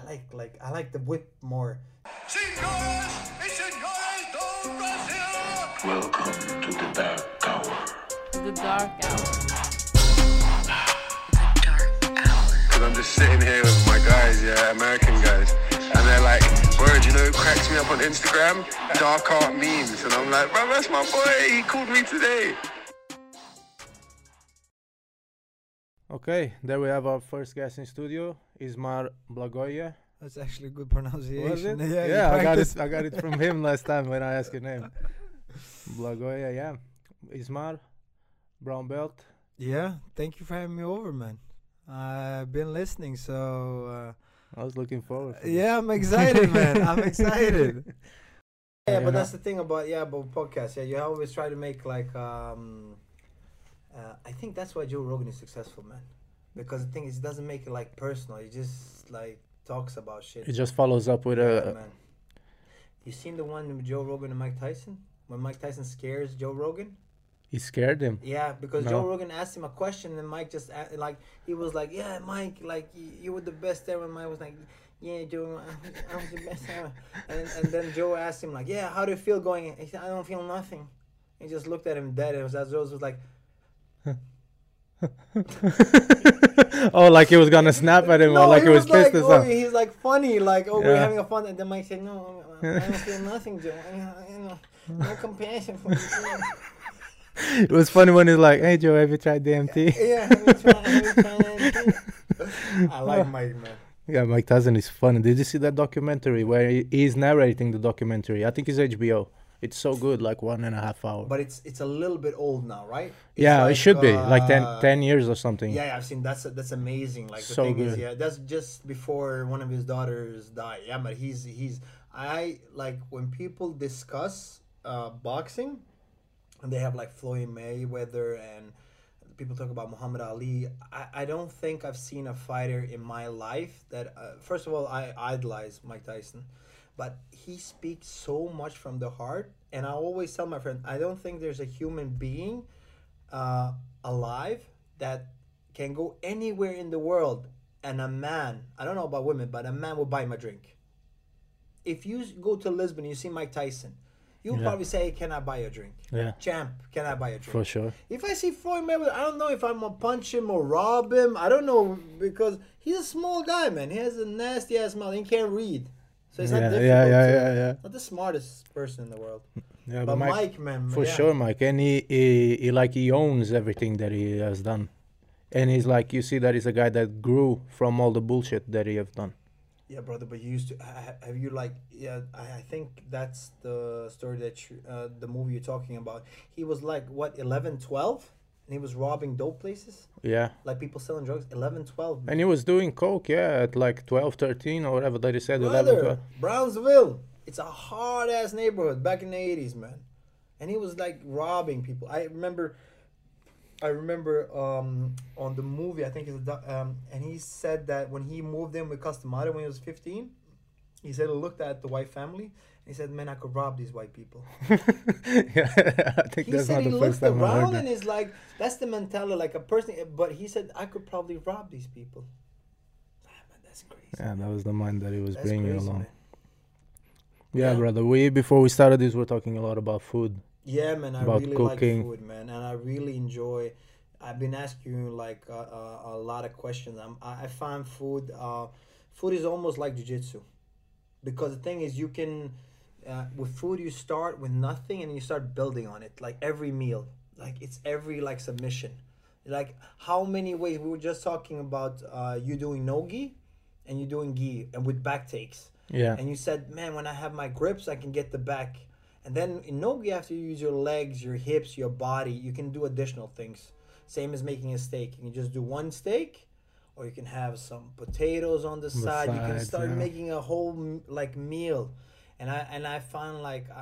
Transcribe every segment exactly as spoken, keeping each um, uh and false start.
like like I like the whip more. Senhoras e senhores do Brasil! Welcome to the Dark Hour. The dark hour. The dark hour. Cause I'm just sitting here with my guys, yeah, American guys, and they're like, word, you know who cracks me up on Instagram? Dark art memes. And I'm like, bro, that's my boy, he called me today. Okay, there we have our first guest in studio, Ismar Blagoje. That's actually a good pronunciation. Was it? Yeah, Yeah, you I got it. practiced. I got it from him last time when I asked your name. Blagoje, yeah. Ismar, brown belt. Yeah, thank you for having me over, man. I've been listening, so I was looking forward. uh, to yeah, I'm excited, man. I'm excited. Yeah, Yeah, but no. that's the thing about yeah, about podcasts. Yeah, you always try to make like um, uh, I think that's why Joe Rogan is successful, man. Because the thing is, he doesn't make it like personal. He just like talks about shit. It just follows up with Yeah, a. man. You seen the one with Joe Rogan and Mike Tyson? When Mike Tyson scares Joe Rogan? He scared him. Yeah, because No. Joe Rogan asked him a question and Mike just a- like he was like, "Yeah, Mike, like y- you were the best ever." And Mike was like, "Yeah, Joe, I was the best ever." And and then Joe asked him like, "Yeah, how do you feel going?" in?" He said, "I don't feel nothing." He just looked at him dead. And was as Joe was like, Oh, like he was gonna snap at him, or like he was, like, pissed or oh, something. he's like funny, like oh, we're Yeah. having a fun. And then Mike said, "No, I don't feel nothing, Joe. I, I, no, no compassion for you." It was funny when he's like, "Hey Joe, have you tried D M T?" Yeah, have you tried- have you tried that? I like Mike, man. Yeah, Mike Tyson is funny. Did you see that documentary where he, he's narrating the documentary? I think it's H B O. It's so good, like one and a half hour. But it's it's a little bit old now, right? It's yeah, like, it should be like ten, uh, ten years or something. Yeah, yeah, I've seen that's that's amazing. Like the So thing is, good. yeah, that's just before one of his daughters died. Yeah, but he's he's I like when people discuss uh, boxing, and they have like Floyd Mayweather and people talk about Muhammad Ali. I, I don't think I've seen a fighter in my life that uh, first of all I idolize Mike Tyson, but he speaks so much from the heart. And I always tell my friend, I don't think there's a human being uh, alive that can go anywhere in the world and a man, I don't know about women, but a man will buy him a drink. If you s- go to Lisbon and you see Mike Tyson, you'll Yeah. probably say, "Can I buy a drink?" Yeah, "Champ, can I buy a drink?" for sure. If I see Floyd Mayweather, I don't know if I'm gonna punch him or rob him. I don't know because he's a small guy, man. He has a nasty ass mouth. He can't read, so it's Yeah, not yeah, difficult. yeah, to- yeah, yeah. Not the smartest person in the world, Yeah, but Mike, Mike, man, for yeah. sure, Mike, and he, he, he like he owns everything that he has done, and he's like you see that he's a guy that grew from all the bullshit that he have done. Yeah, brother. But you used to ha- ha- have you like yeah? I, I think that's the story that you, uh, the movie you're talking about. He was like what eleven, twelve, and he was robbing dope places, Yeah, like people selling drugs. eleven, twelve. and he was doing coke, yeah, at like twelve, thirteen or whatever that he said. eleven, Brother, twelve. Brownsville. It's a hard ass neighborhood back in the eighties, man. And he was like robbing people. I remember, I remember um, on the movie, I think it's a, doc- um, and he said that when he moved in with Customado when he was fifteen, he said he looked at the white family and he said, "Man, I could rob these white people." Yeah, I think He that's said not he the looked first time I around heard and that. is like, that's the mentality, like a person. But he said, "I could probably rob these people." Ah, man, that's crazy. Yeah, that was the mind that he was That's bringing crazy, along. man. Yeah, Yeah. brother. We before we started this, we were talking a lot about food. Yeah, man, I About really cooking. like food, man, and I really enjoy. I've been asking you like uh, uh, a lot of questions. I'm, I I find food. Uh, food is almost like jujitsu, because the thing is, you can uh, with food you start with nothing and you start building on it. Like every meal, like it's every like submission. Like how many ways we were just talking about uh, you doing no gi, and you doing gi and with back takes. Yeah, And you said, man, when I have my grips, I can get the back. And then in no-gi, after you use your legs, your hips, your body, you can do additional things. Same as making a steak. You can just do one steak, or you can have some potatoes on the, the side. You can sides, start yeah. making a whole m- like meal. And I and I find like I,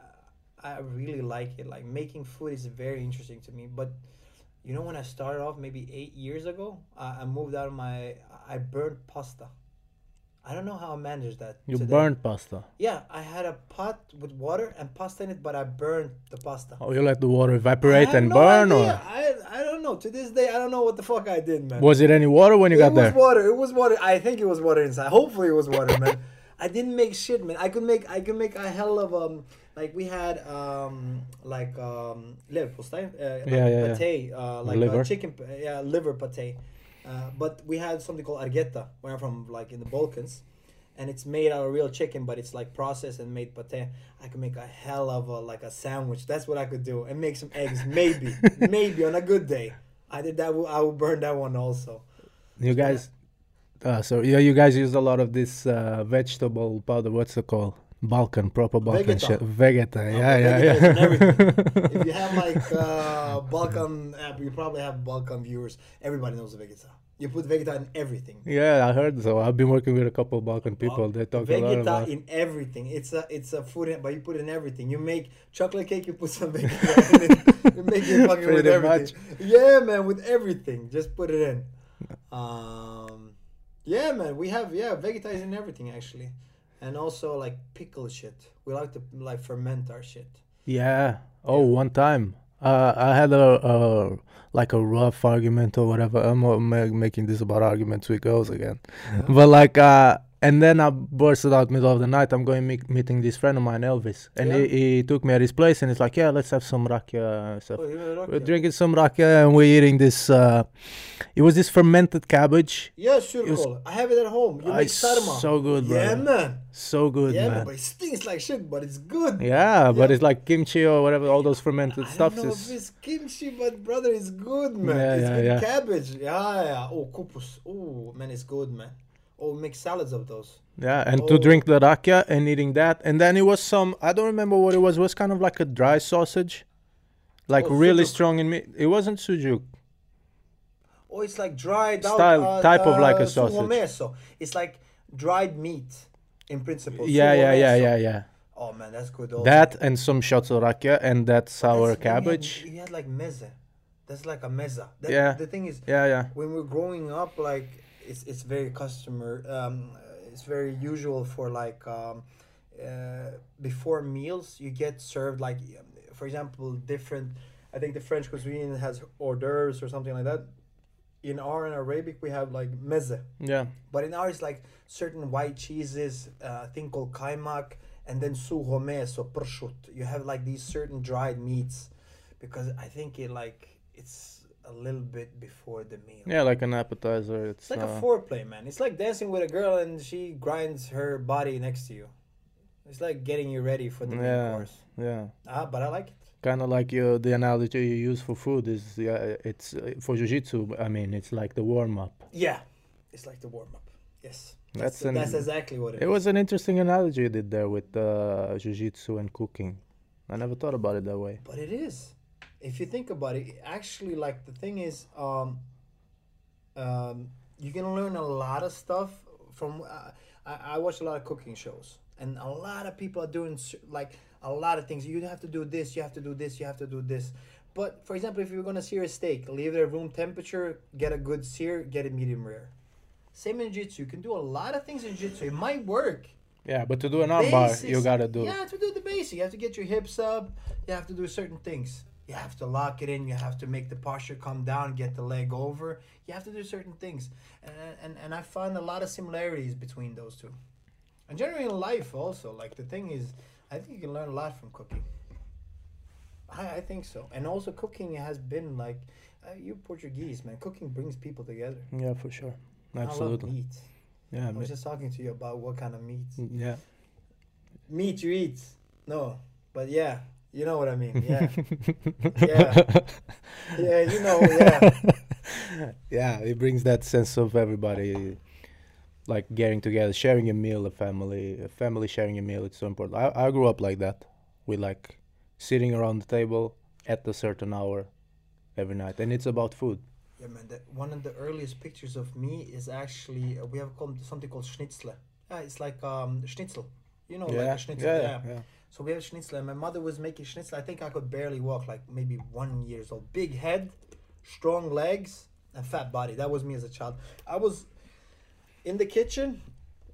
I really like it. Like making food is very interesting to me. But you know, when I started off maybe eight years ago, I, I moved out of my. I burnt pasta. I don't know how I managed that. You today. burned pasta. Yeah, I had a pot with water and pasta in it, but I burned the pasta. Oh, you let the water I evaporate have and no burn, idea. or I I don't know. To this day, I don't know what the fuck I did, man. was it any water when you it got was there? water. It was water. I think it was water inside. Hopefully, it was water, man. I didn't make shit, man. I could make. I could make a hell of um. Like we had um like um leverpostej, uh, like Yeah, yeah, yeah. pate, uh, like Liver. Uh, chicken, pa- yeah, liver pate. Uh, but we had something called argetta, where I'm from, like in the Balkans, and it's made out of real chicken, but it's like processed and made pate. I could make a hell of a like a sandwich. That's what I could do, and make some eggs, maybe, maybe on a good day. I did that. I would burn that one also. You guys, uh, so yeah, you guys use a lot of this uh, vegetable powder. What's it called? Balkan, proper Balkan Vegeta. shit. Vegeta, Uh, yeah, yeah, Vegeta is in yeah. everything. If you have like uh, Balkan app, you probably have Balkan viewers. Everybody knows Vegeta. You put Vegeta in everything. Yeah, I heard so. I've been working with a couple Balkan people. They talk a lot Vegeta about. in everything. It's a it's a food, in, but you put it in everything. You make chocolate cake, you put some Vegeta in it. You make it fucking with Pretty everything. Yeah, man, with everything. Just put it in. Um, yeah, man, we have yeah Vegeta is in everything actually, and also like pickle shit. We like to like ferment our shit. Yeah. Oh, one time, uh, I had a, a like a rough argument or whatever. I'm uh, ma- making this about arguments with girls again, but like, uh, and then I bursted out middle of the night. I'm going me- meeting this friend of mine, Elvis, and Yeah. he, he took me at his place, and he's like, "Yeah, let's have some rakia and stuff." Oh, you like We're it? drinking some rakia, and we're eating this. Uh, it was this fermented cabbage. Yeah, sure, It was- Cole. I have it at home. You Ah, make it's sarma. so good, bro. Yeah, man. So good, Yeah, man. man. But it stinks like shit, but it's good. Yeah, but Yeah. it's like kimchi or whatever. All those fermented I stuffs don't know is. if it's kimchi, but brother, it's good, man. Yeah, it's yeah, good yeah. cabbage. Yeah, yeah. Oh, kupus. Oh, man, it's good, man. Oh, make salads of those. Yeah, and Oh. to drink the rakia and eating that, and then it was some. I don't remember what it was. It was kind of like a dry sausage, like Oh, really sujuk. strong in meat. It wasn't sujuk. Oh, it's like dried out. Style- uh, type of like a uh, sausage. suhomeso. It's like dried meat, in principle. Yeah, yeah, yeah, Suhomeso. yeah, yeah. Oh, man, that's good. Also. That and some shots of rakia and that That's- sour when you had- cabbage. You had, like meze. That's like a meza. That, Yeah. The thing is, Yeah, yeah. when we're growing up, like it's it's very customer, um, it's very usual for like um, uh, before meals you get served like, um, for example, different. I think the French cuisine has hors d'oeuvres or something like that. In our in Arabic we have like meze, Yeah. but in ours like certain white cheeses, uh, a thing called kaimak, and then suhome, so prshut. You have like these certain dried meats, because I think it like it's a little bit before the meal. Yeah, like an appetizer. It's, It's like uh, a foreplay, man. It's like dancing with a girl and she grinds her body next to you. It's like getting you ready for the main yeah, course. yeah. Ah, but I like it. Kind of like you, the analogy you use for food is yeah, it's uh, for jiu-jitsu. I mean, it's like the warm up. Yeah, it's like the warm up. Yes, That's that's an- that's exactly what it It is. was an interesting analogy you did there with uh, jiu-jitsu and cooking. I never thought about it that way. But it is. If you think about it, actually, like the thing is, um, um, you can learn a lot of stuff from. Uh, I, I watch a lot of cooking shows, and a lot of people are doing s- like a lot of things. You have to do this. You have to do this. You have to do this. But for example, if you're gonna sear a steak, leave it at room temperature. Get a good sear. Get it medium rare. Same in jiu-jitsu. You can do a lot of things in jiu-jitsu. It might work. Yeah, but to do an armbar, you Basics. gotta do. You have to do the basic. You have to get your hips up. You have to do certain things. You have to lock it in. You have to make the posture come down, get the leg over. You have to do certain things. And, and, and I find a lot of similarities between those two. And generally in life also. Like the thing is, I think you can learn a lot from cooking. I, I think so. And also cooking has been like, uh, you Portuguese, man. Cooking brings people together. Yeah, for sure. I love Absolutely. meat. Yeah, I was me- just talking to you about what kind of meat. yeah. Meat you eat. No, but yeah, you know what I mean. Yeah, yeah, yeah. You know, yeah. Yeah, it brings that sense of everybody like getting together, sharing a meal, a family, a family sharing a meal. It's so important. I, I grew up like that. We like sitting around the table at a certain hour every night, and it's about food. Yeah, man. The, one of the earliest pictures of me is actually uh, we have called something called schnitzle. Yeah, it's like um schnitzel. You know, like yeah, a schnitzel. yeah, Yeah. yeah, yeah. So we have schnitzel, and my mother was making schnitzel. I think I could barely walk, like maybe one years old. Big head, strong legs, and fat body. That was me as a child. I was in the kitchen,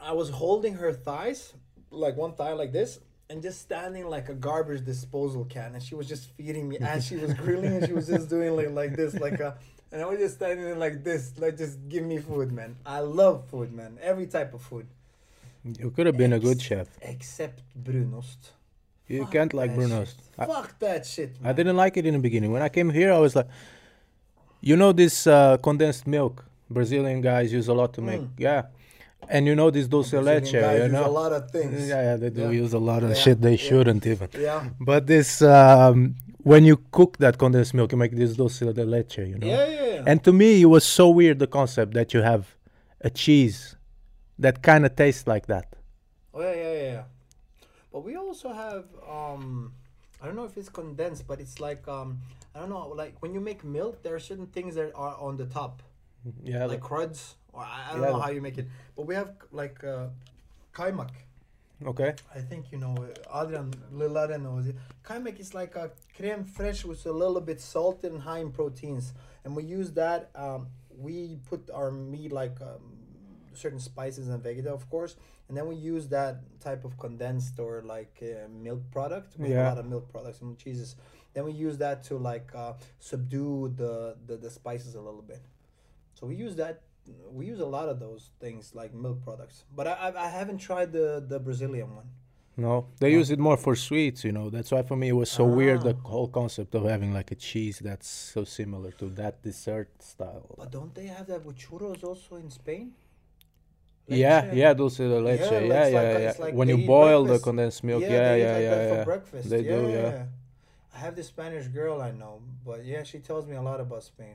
I was holding her thighs, like one thigh like this, and just standing like a garbage disposal can, and she was just feeding me as she was grilling, and she was just doing like like this, like a, and I was just standing there like this, like just give me food, man. I love food, man. Every type of food. You could have been a good Ex- chef. Except brunost. You Fuck can't like that brunost. shit. I, Fuck that shit, man. I didn't like it in the beginning. When I came here, I was like, you know, this uh, condensed milk. Brazilian guys use a lot to make. Mm. Yeah. And you know this dulce de Brazilian leche, guys you use know? a lot of things. Yeah, yeah, they do Yeah. use a lot of Yeah, shit they yeah. shouldn't even. Yeah. But this, um, when you cook that condensed milk, you make this dulce de leche, you know? Yeah, yeah, yeah. And to me, it was so weird, the concept that you have a cheese that kind of tastes like that. Oh yeah, yeah, yeah, yeah. But we also have um I don't know if it's condensed, but it's like um I don't know, like when you make milk, there are certain things that are on the top, Yeah, like cruds, or I, I don't Yeah. know how you make it. But we have like uh, kaimak. okay. I think you know uh, Adrian, little Adrian knows it. Kaimak is like a creme fraiche with a little bit salted and high in proteins, and we use that. Um, we put our meat like um, certain spices and vegeta, of course, and then we use that type of condensed or like uh, milk product. We have Yeah. a lot of milk products and cheeses. Then we use that to like uh, subdue the, the the spices a little bit. So we use that. We use a lot of those things like milk products, but I I, I haven't tried the the Brazilian one. No, they use it more for sweets, you know. That's why for me it was so weird, the Ah. whole concept of having like a cheese that's so similar to that dessert style. But don't they have that with churros also in Spain? Yeah, Leche? yeah, dulce de leche. Yeah, Yeah, it's yeah, like yeah. a- it's like when they you eat boil the breakfast. condensed milk, Yeah, yeah, they eat yeah, like yeah, that yeah. for breakfast. They do, yeah. I have this Spanish girl I know, but yeah, she tells me a lot about Spain.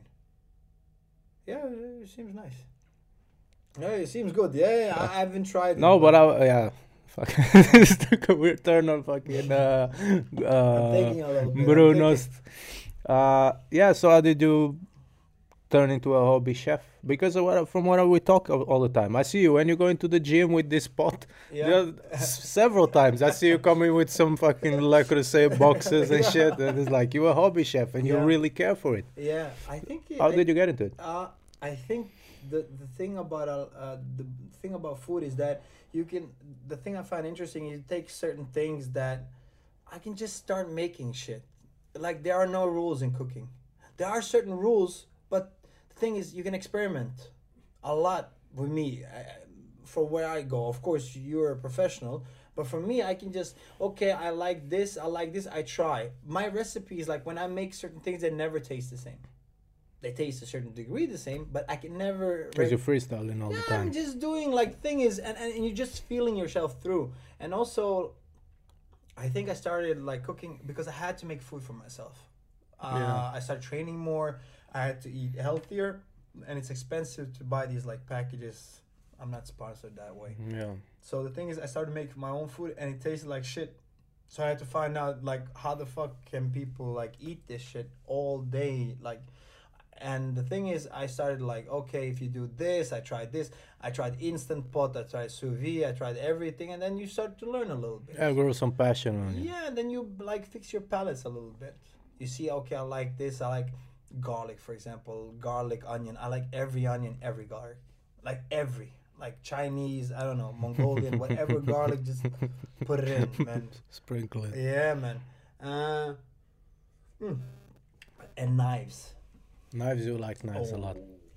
Yeah, it seems nice. Yeah, it seems good. Yeah, yeah, I I haven't tried it. No, but I, yeah. Fuck. This took a weird turn on fucking uh, uh, thinking a little bit, I'm Bruno's. Uh, yeah, so how did you turn into a hobby chef? Because of what, from what we talk of all the time, I see you when you go into the gym with this pot. Yeah. Yeah. Several times I see you coming with some fucking Le Creuset boxes and shit, and it's like you're a hobby chef and you Yeah. really care for it. Yeah, I think. It, How did you get into it? Uh, I think the the thing about uh, uh the thing about food is that you can. The thing I find interesting is you take certain things that I can just start making shit. Like there are no rules in cooking. There are certain rules, but the thing is you can experiment a lot with me. I, for where I go, of course you're a professional, but for me I can just okay. I like this. I like this. I try. My recipe is like when I make certain things, they never taste the same. They taste a certain degree the same, but I can never. Because you're freestyling all Yeah, the time. I'm just doing like thing is, and, and you're just feeling yourself through. And also, I think I started like cooking because I had to make food for myself. Uh, Yeah. I started training more. I had to eat healthier, and it's expensive to buy these like packages. I'm not sponsored that way. Yeah. So the thing is, I started making my own food, and it tasted like shit. So I had to find out like how the fuck can people like eat this shit all day, like. And the thing is, I started like, okay, if you do this, I tried this, I tried Instant Pot, I tried sous vide, I tried everything, and then you start to learn a little bit. Yeah, grow some passion on you. Yeah, and then you like fix your palates a little bit. You see, okay, I like this, I like garlic, for example, garlic, onion. I like every onion, every garlic, like every, like Chinese, I don't know, Mongolian, whatever garlic, just put it in, man. Sprinkle it. Yeah, man. Uh, mm. And knives. Knives, you like knives a lot.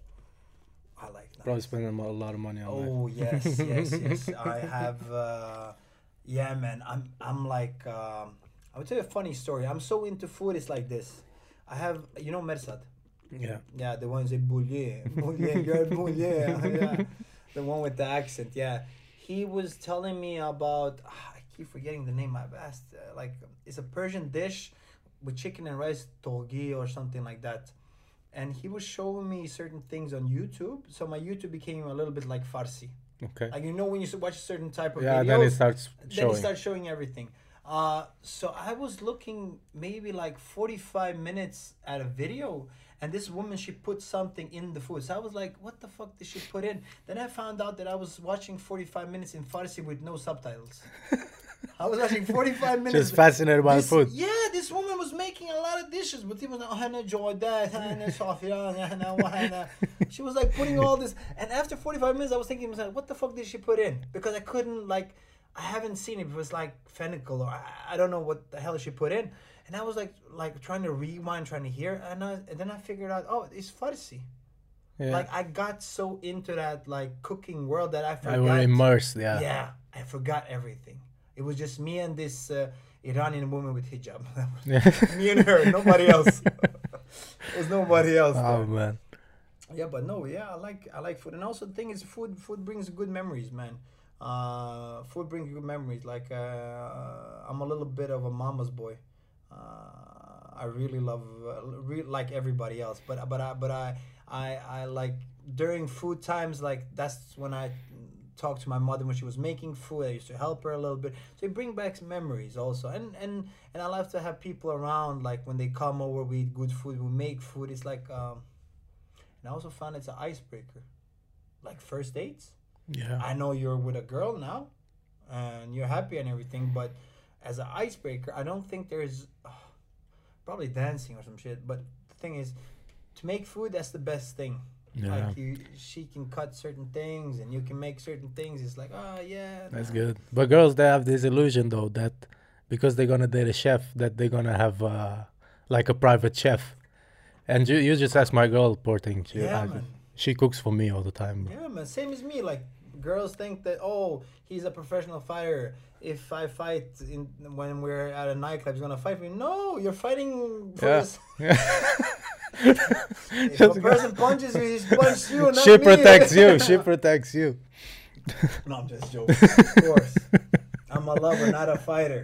I like knives. Probably spending a lot of money on knives. Oh yes, yes, yes. I have. Uh, yeah, man. I'm. I'm like. Um, I would tell you a funny story. I'm so into food. It's like this. I have. You know Mersad. Yeah. Yeah, the one who say boulier, boulier, you're boulier. Yeah, the one with the accent. Yeah, he was telling me about. ah, I keep forgetting the name. I've asked. Uh, like, it's a Persian dish with chicken and rice, torgi or something like that. And he was showing me certain things on YouTube. So my YouTube became a little bit like Farsi. Okay. Like, you know, when you s- watch a certain type of Yeah, videos, then it starts then showing. it starts showing everything. Uh, so I was looking maybe like forty-five minutes at a video, and this woman, she put something in the food. So I was like, what the fuck did she put in? Then I found out that I was watching forty-five minutes in Farsi with no subtitles. I was watching forty-five minutes. Just fascinated by This- food. Yeah, this woman was making a lot of dishes, but he was like, oh, I enjoy that. And Sophia, and and she was like putting all this. And after forty-five minutes, I was thinking, what the fuck did she put in? Because I couldn't like, I haven't seen it. It was like fennel, or I, I don't know what the hell she put in. And I was like, like trying to rewind, trying to hear, and, I, and then I figured out, oh, it's farsi. Yeah. Like I got so into that like cooking world that I forgot. I were immersed, yeah. Yeah, I forgot everything. It was just me and this uh, Iranian woman with hijab. Me and her, nobody else. There's nobody else. Oh there. man. Yeah, but no, yeah, I like I like food, and also the thing is, food food brings good memories, man. Uh, food brings good memories. Like uh, I'm a little bit of a mama's boy. Uh, I really love, uh, re- like everybody else, but but I but I. I, I like during food times, like that's when I talked to my mother when she was making food. I used to help her a little bit, so it brings back memories also. And and and I love to have people around, like when they come over, we eat good food, we make food. It's like um and I also found it's an icebreaker, like first dates. Yeah. I know you're with a girl now and you're happy and everything, but as an icebreaker, I don't think there's oh, probably dancing or some shit, but the thing is, to make food, that's the best thing. Yeah. Like you, she can cut certain things and you can make certain things. It's like, oh yeah. That's nah. good. But girls, they have this illusion though that because they're gonna date a chef, that they're gonna have uh, like a private chef. And you, you just ask my girl, poor thing. She, Yeah, I- man. she cooks for me all the time. Yeah, man. Same as me. Like girls think that, oh, he's a professional fighter. If I fight in when we're at a nightclub, he's gonna fight me. No, you're fighting for Yeah. this. Yeah. If a person punches you, he's punched you, not She me. protects you. She protects you. No, I'm just joking. Of course, I'm a lover, not a fighter.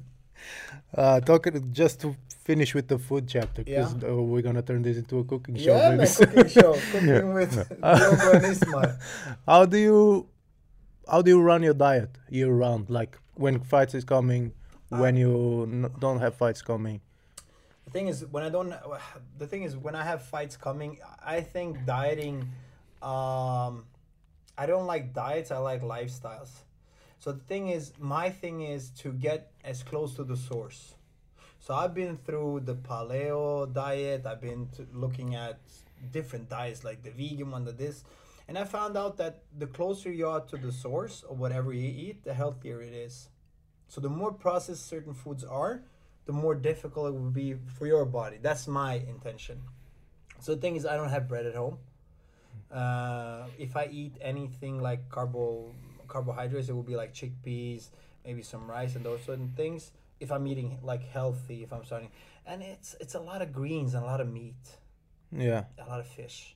Uh, talking just to finish with the food chapter, because Yeah. uh, we're gonna turn this into a cooking show. Yeah, maybe man, soon. cooking show, cooking with Diogo and Ismail. How do you, how do you run your diet year round? Like when fights is coming, when you n- don't have fights coming. The thing is, when I don't, the thing is, when I have fights coming, I think dieting, um, I don't like diets, I like lifestyles. So the thing is, my thing is to get as close to the source. So I've been through the paleo diet, I've been to looking at different diets like the vegan one, the this, and I found out that the closer you are to the source of whatever you eat, the healthier it is. So the more processed certain foods are, the more difficult it will be for your body. That's my intention. So the thing is, I don't have bread at home. Uh, if I eat anything like carbo carbohydrates, it will be like chickpeas, maybe some rice and those certain things. If I'm eating like healthy, if I'm starting, and it's it's a lot of greens and a lot of meat, Yeah. a lot of fish.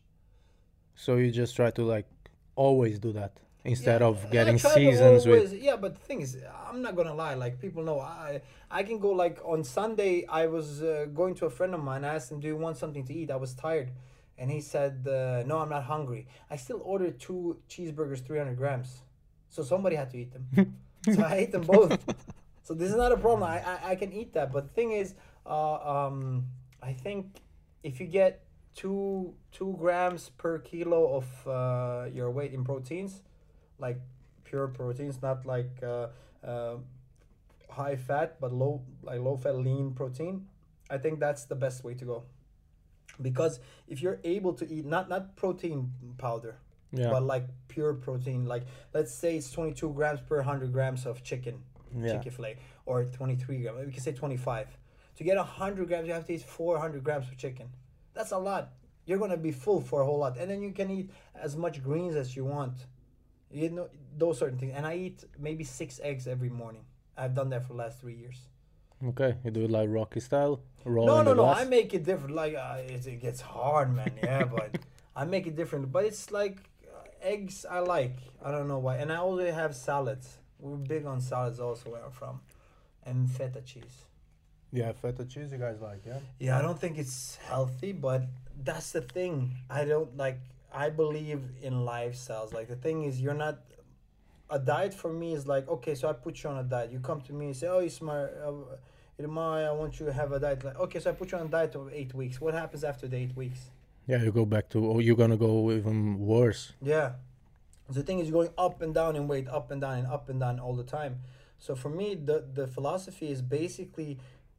So you just try to like always do that instead Yeah, of I getting try to seasons always- with. Yeah, but the thing is, I'm not gonna lie. Like people know, I I can go like on Sunday. I was uh, going to a friend of mine. I asked him, "Do you want something to eat?" I was tired, and he said, uh, "No, I'm not hungry." I still ordered two cheeseburgers, three hundred grams. So somebody had to eat them. So I ate them both. So this is not a problem. I I, I can eat that. But the thing is, uh, um, I think if you get two two grams per kilo of uh, your weight in proteins, like pure proteins, not like uh, uh, high fat but low like low fat lean protein, I think that's the best way to go. Because if you're able to eat not not protein powder, Yeah. but like pure protein, like let's say it's twenty-two grams per one hundred grams of chicken, Yeah. chicken fillet, or twenty-three grams, we can say twenty-five. To get one hundred grams, you have to eat four hundred grams of chicken. That's a lot. You're gonna be full for a whole lot, and then you can eat as much greens as you want. You know those certain things, and I eat maybe six eggs every morning. I've done that for the last three years. Okay, you do it like Rocky style. Roll No, in no, the no. glass? I make it different. Like uh, it, it gets hard, man. Yeah, but I make it different. But it's like uh, eggs. I like. I don't know why. And I also have salads. We're big on salads also where I'm from, and feta cheese. Yeah, feta cheese you guys like, yeah? Yeah, I don't think it's healthy, but that's the thing. I don't like. I believe in lifestyles. Like the thing is, you're not. A diet for me is like, okay, so I put you on a diet. You come to me and say, oh, Ismail, uh, Irmai, I want you to have a diet. Like, okay, so I put you on a diet of eight weeks. What happens after the eight weeks? Yeah, you go back to, oh, you're gonna go even worse. Yeah. The thing is, you're going up and down in weight, up and down and up and down all the time. So for me, the, the philosophy is basically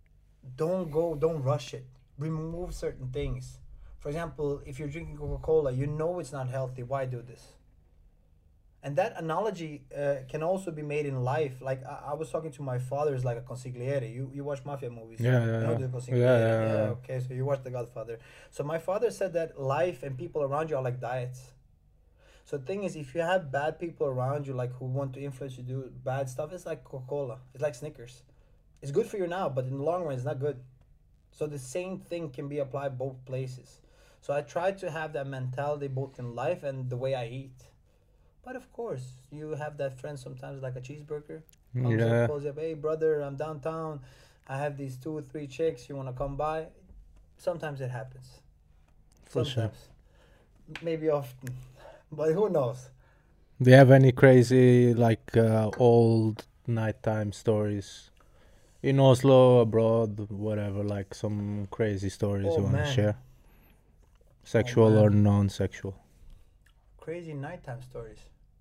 don't go, don't rush it. Remove certain things. For example, if you're drinking Coca-Cola, you know it's not healthy. Why do this? And that analogy uh, can also be made in life. Like I, I was talking to my father, is like a consigliere. You you watch mafia movies? Yeah, yeah, You know yeah. the consigliere. Yeah, yeah, yeah. Okay, so you watch The Godfather. So my father said that life and people around you are like diets. So the thing is, if you have bad people around you, like who want to influence you to do bad stuff, it's like Coca-Cola. It's like Snickers. It's good for you now, but in the long run, it's not good. So the same thing can be applied both places. So I try to have that mentality both in life and the way I eat. But of course, you have that friend sometimes like a cheeseburger. Comes Yeah. up, calls you up, hey brother, I'm downtown. I have these two or three chicks. You want to come by? Sometimes it happens. For sure. Sometimes. Maybe often. But who knows? Do you have any crazy, like, uh, old nighttime stories? In Oslo, abroad, whatever, like some crazy stories Oh, you want to man. share? Sexual man. or non-sexual? Crazy nighttime stories.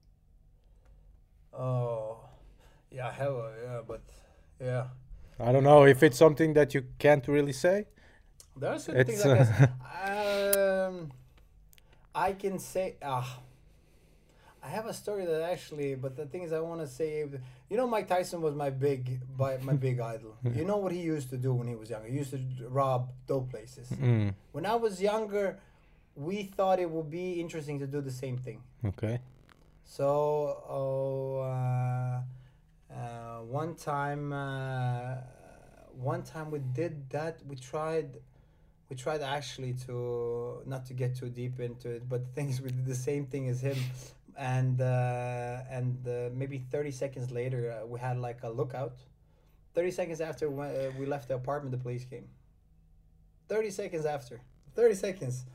Oh, yeah, I have a, yeah, but yeah. I don't know if it's something that you can't really say. There are certain things It's, I guess. Um, I can say, ah, I have a story that actually, but the thing is, I want to say, you know, Mike Tyson was my big, by my big idol. You know what he used to do when he was younger? He used to d- rob dope places. Mm, When I was younger, we thought it would be interesting to do the same thing. okay. So, oh, uh, uh, one time, uh, one time we did that. We tried, we tried actually to not to get too deep into it, but the thing is, we did the same thing as him, and uh, and uh, maybe thirty seconds later, uh, we had like a lookout. Thirty seconds after we, uh, we left the apartment, the police came. Thirty seconds after. Thirty seconds.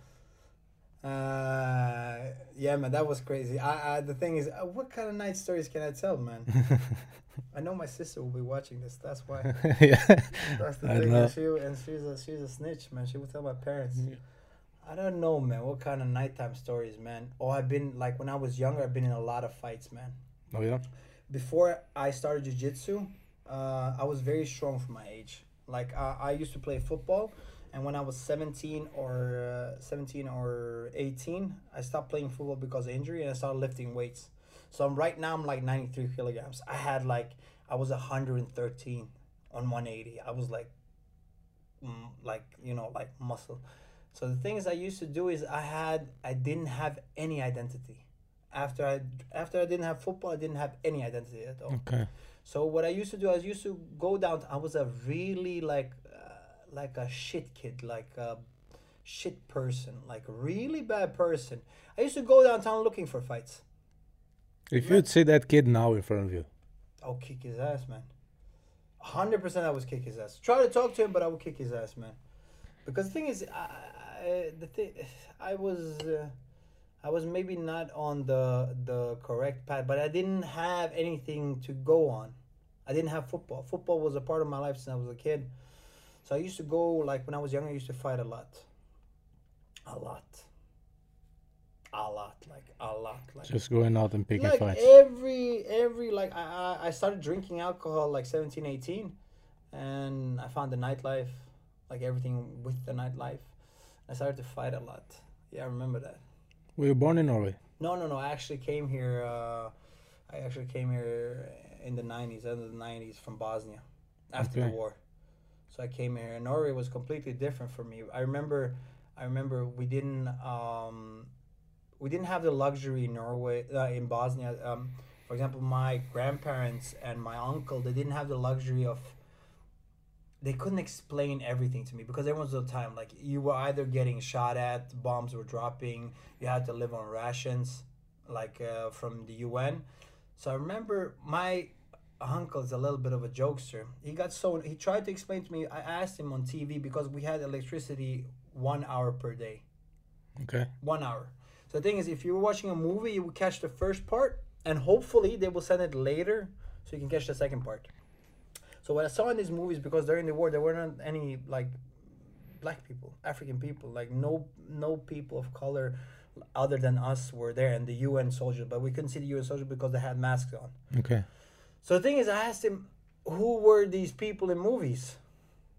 Uh, yeah, man, that was crazy. I, I the thing is, uh, what kind of night stories can I tell, man? I know my sister will be watching this. That's why. Yeah. That's the I thing. know. And she and she's a she's a snitch, man. She will tell my parents. I don't know, man. What kind of nighttime stories, man? Oh, I've been like when I was younger. I've been in a lot of fights, man. Oh, yeah? Before I started jiu-jitsu, uh, I was very strong for my age. Like I, I used to play football, and when I was seventeen or uh, seventeen or eighteen, I stopped playing football because of injury, and I started lifting weights. So I'm, right now I'm like ninety-three kilograms. I had like I was one hundred thirteen on one eighty. I was like, mm, like you know, like muscle. So the things I used to do is I had I didn't have any identity. After I after I didn't have football, I didn't have any identity at all. Okay. So what I used to do, I used to go down. I was a really like uh, like a shit kid, like a shit person, like a really bad person. I used to go downtown looking for fights. If you'd see that kid now in front of you, I'll kick his ass, man. Hundred percent, I would kick his ass. Try to talk to him, but I would kick his ass, man. Because the thing is, I, I the thing, I was. Uh, I was maybe not on the the correct path, but I didn't have anything to go on. I didn't have football. Football was a part of my life since I was a kid. So I used to go, like when I was younger, I used to fight a lot. A lot. A lot, like a lot. Like, just going out and picking like fights. every, every, like I, I I started drinking alcohol like seventeen, eighteen. And I found the nightlife, like everything with the nightlife. I started to fight a lot. Yeah, I remember that. Were you born in Norway? No, no, no. I actually came here. Uh, I actually came here in the nineties, end of the nineties, from Bosnia, after Okay. the war. So I came here. And Norway was completely different for me. I remember, I remember we didn't, um, we didn't have the luxury in Norway, uh, in Bosnia. Um, for example, my grandparents and my uncle, they didn't have the luxury of. They couldn't explain everything to me because there was no time. Like you were either getting shot at, bombs were dropping, you had to live on rations, like uh, from the U N. So I remember my uncle is a little bit of a jokester. He got so he tried to explain to me. I asked him on T V because we had electricity one hour per day, Okay. one hour. So the thing is, if you were watching a movie, you would catch the first part, and hopefully they will send it later so you can catch the second part. So what I saw in these movies, because during the war there weren't any like black people, African people, like no no people of color other than us were there, and the U N soldiers, but we couldn't see the U N soldiers because they had masks on. Okay. So the thing is, I asked him, who were these people in movies?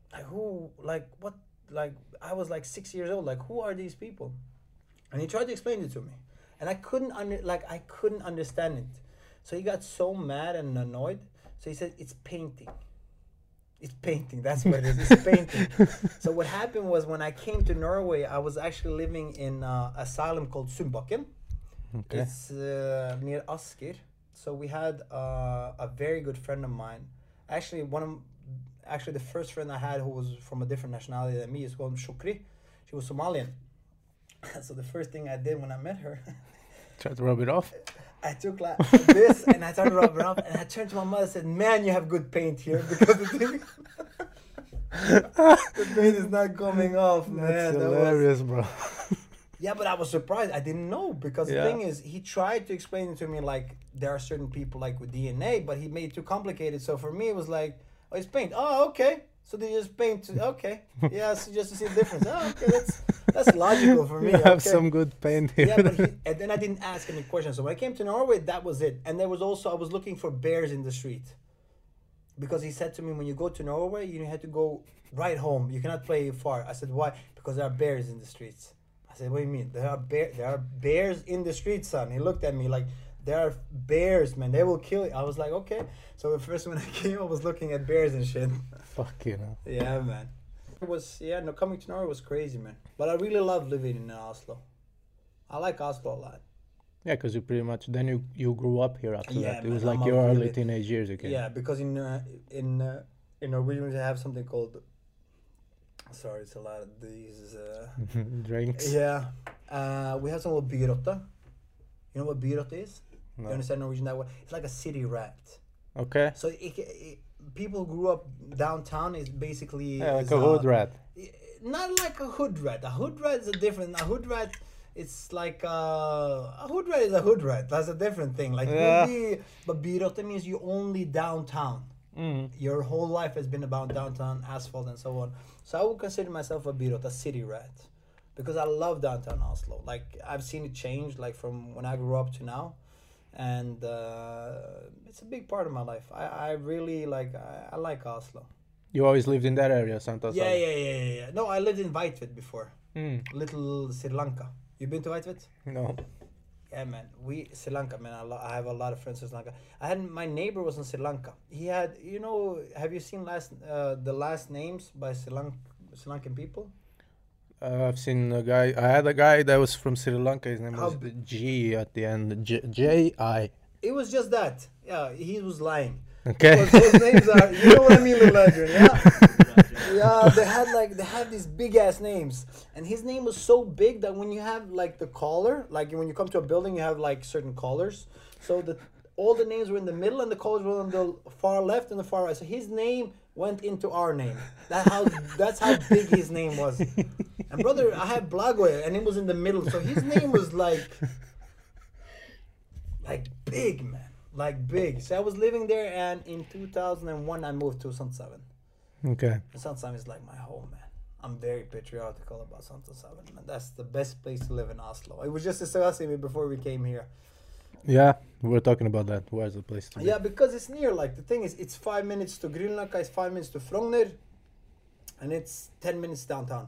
like who, like what, like I was like six years old. Like who are these people? And he tried to explain it to me, and I couldn't under, like I couldn't understand it. So he got so mad and annoyed. So he said, "It's painting. It's painting. That's what it is. It's painting." So what happened was when I came to Norway, I was actually living in uh, asylum called Sundbakken. Okay. It's uh, near Asker. So we had uh, a very good friend of mine. Actually, one of actually the first friend I had who was from a different nationality than me is called Shukri. She was Somalian. So the first thing I did when I met her, Try to rub it off. I took like this and I started rubbing it off, and I turned to my mother and said, "Man, you have good paint here," because the thing, the paint is not coming off, man. That's That was- hilarious, bro. Yeah, but I was surprised. I didn't know, because Yeah. the thing is, he tried to explain it to me like there are certain people like with D N A, but he made it too complicated. So for me, it was like, oh, it's paint. Oh, okay. So they just paint. Okay. Yeah, so just to see the difference. Oh, okay. That's that's logical for me. You have okay. some good paint here. Yeah, but he, and then I didn't ask any questions. So when I came to Norway, that was it. And there was also, I was looking for bears in the street, because he said to me, when you go to Norway, you have to go right home. You cannot play far. I said, why? Because there are bears in the streets. I said, what do you mean? There are bear, there are bears in the streets, son. He looked at me like, there are bears, man. They will kill you. I was like, okay. So at first when I came, I was looking at bears and shit. Fuck you know. Yeah, man. It was, yeah, no, coming to Norway was crazy, man. But I really love living in Oslo. I like Oslo a lot. Yeah, because you pretty much then you you grew up here after Yeah, that. It man, was like I'm a your early really- teenage years again. Yeah, because in uh, in uh, in Norwegian we have something called. Sorry, it's a lot of these. Uh, Drinks. yeah, uh, we have something called byrotte. You know what byrotte is? No. You understand Norwegian that way? It's like a city rat. Okay. So it, it, people who grew up downtown is basically Yeah, like is, a hood uh, rat. Not like a hood rat. A hood rat is a different. A hood rat, it's like uh, a hood rat is a hood rat. That's a different thing. Like Yeah. maybe, but byrotte means you only downtown. Mm. Your whole life has been about downtown asphalt and so on. So I would consider myself a byrotte, a city rat, because I love downtown Oslo. Like I've seen it change, like from when I grew up to now, and uh, it's a big part of my life. I, I really like I, I like Oslo. You always lived in that area, Santa Yeah, yeah, yeah, yeah, yeah. No, I lived in Whitevit before. Mm. Little Sri Lanka. You been to Whitevit? No. Yeah, man. We Sri Lanka, man. I, lo- I have a lot of friends in Sri Lanka. I had my neighbor was in Sri Lanka. He had, you know, have you seen last uh, the last names by Sri, Lank- Sri Lankan people? Uh, I've seen a guy. I had a guy that was from Sri Lanka. His name How was b- G at the end. J J I. It was just that. Yeah, he was lying. Okay. Because those names are, you know what I mean, Little Adrian, yeah? Yeah, they had like, they had these big ass names. And his name was so big that when you have like the collar, like when you come to a building, you have like certain collars. So the all the names were in the middle and the collars were on the far left and the far right. So his name went into our name. That how that's how big his name was. And brother, I had Blagoy and it was in the middle. So his name was like, like big, man. Like big. So I was living there, and in two thousand one I moved to Sandseven. Okay. And Sandseven is like my home, man. I'm very patriotical about Sandseven, man. That's the best place to live in Oslo. It was just discussing it before we came here. Yeah, we were talking about that. Where's the place to be? Yeah, because it's near. Like the thing is, it's five minutes to Grünerløkka, it's five minutes to Frogner, and it's ten minutes downtown.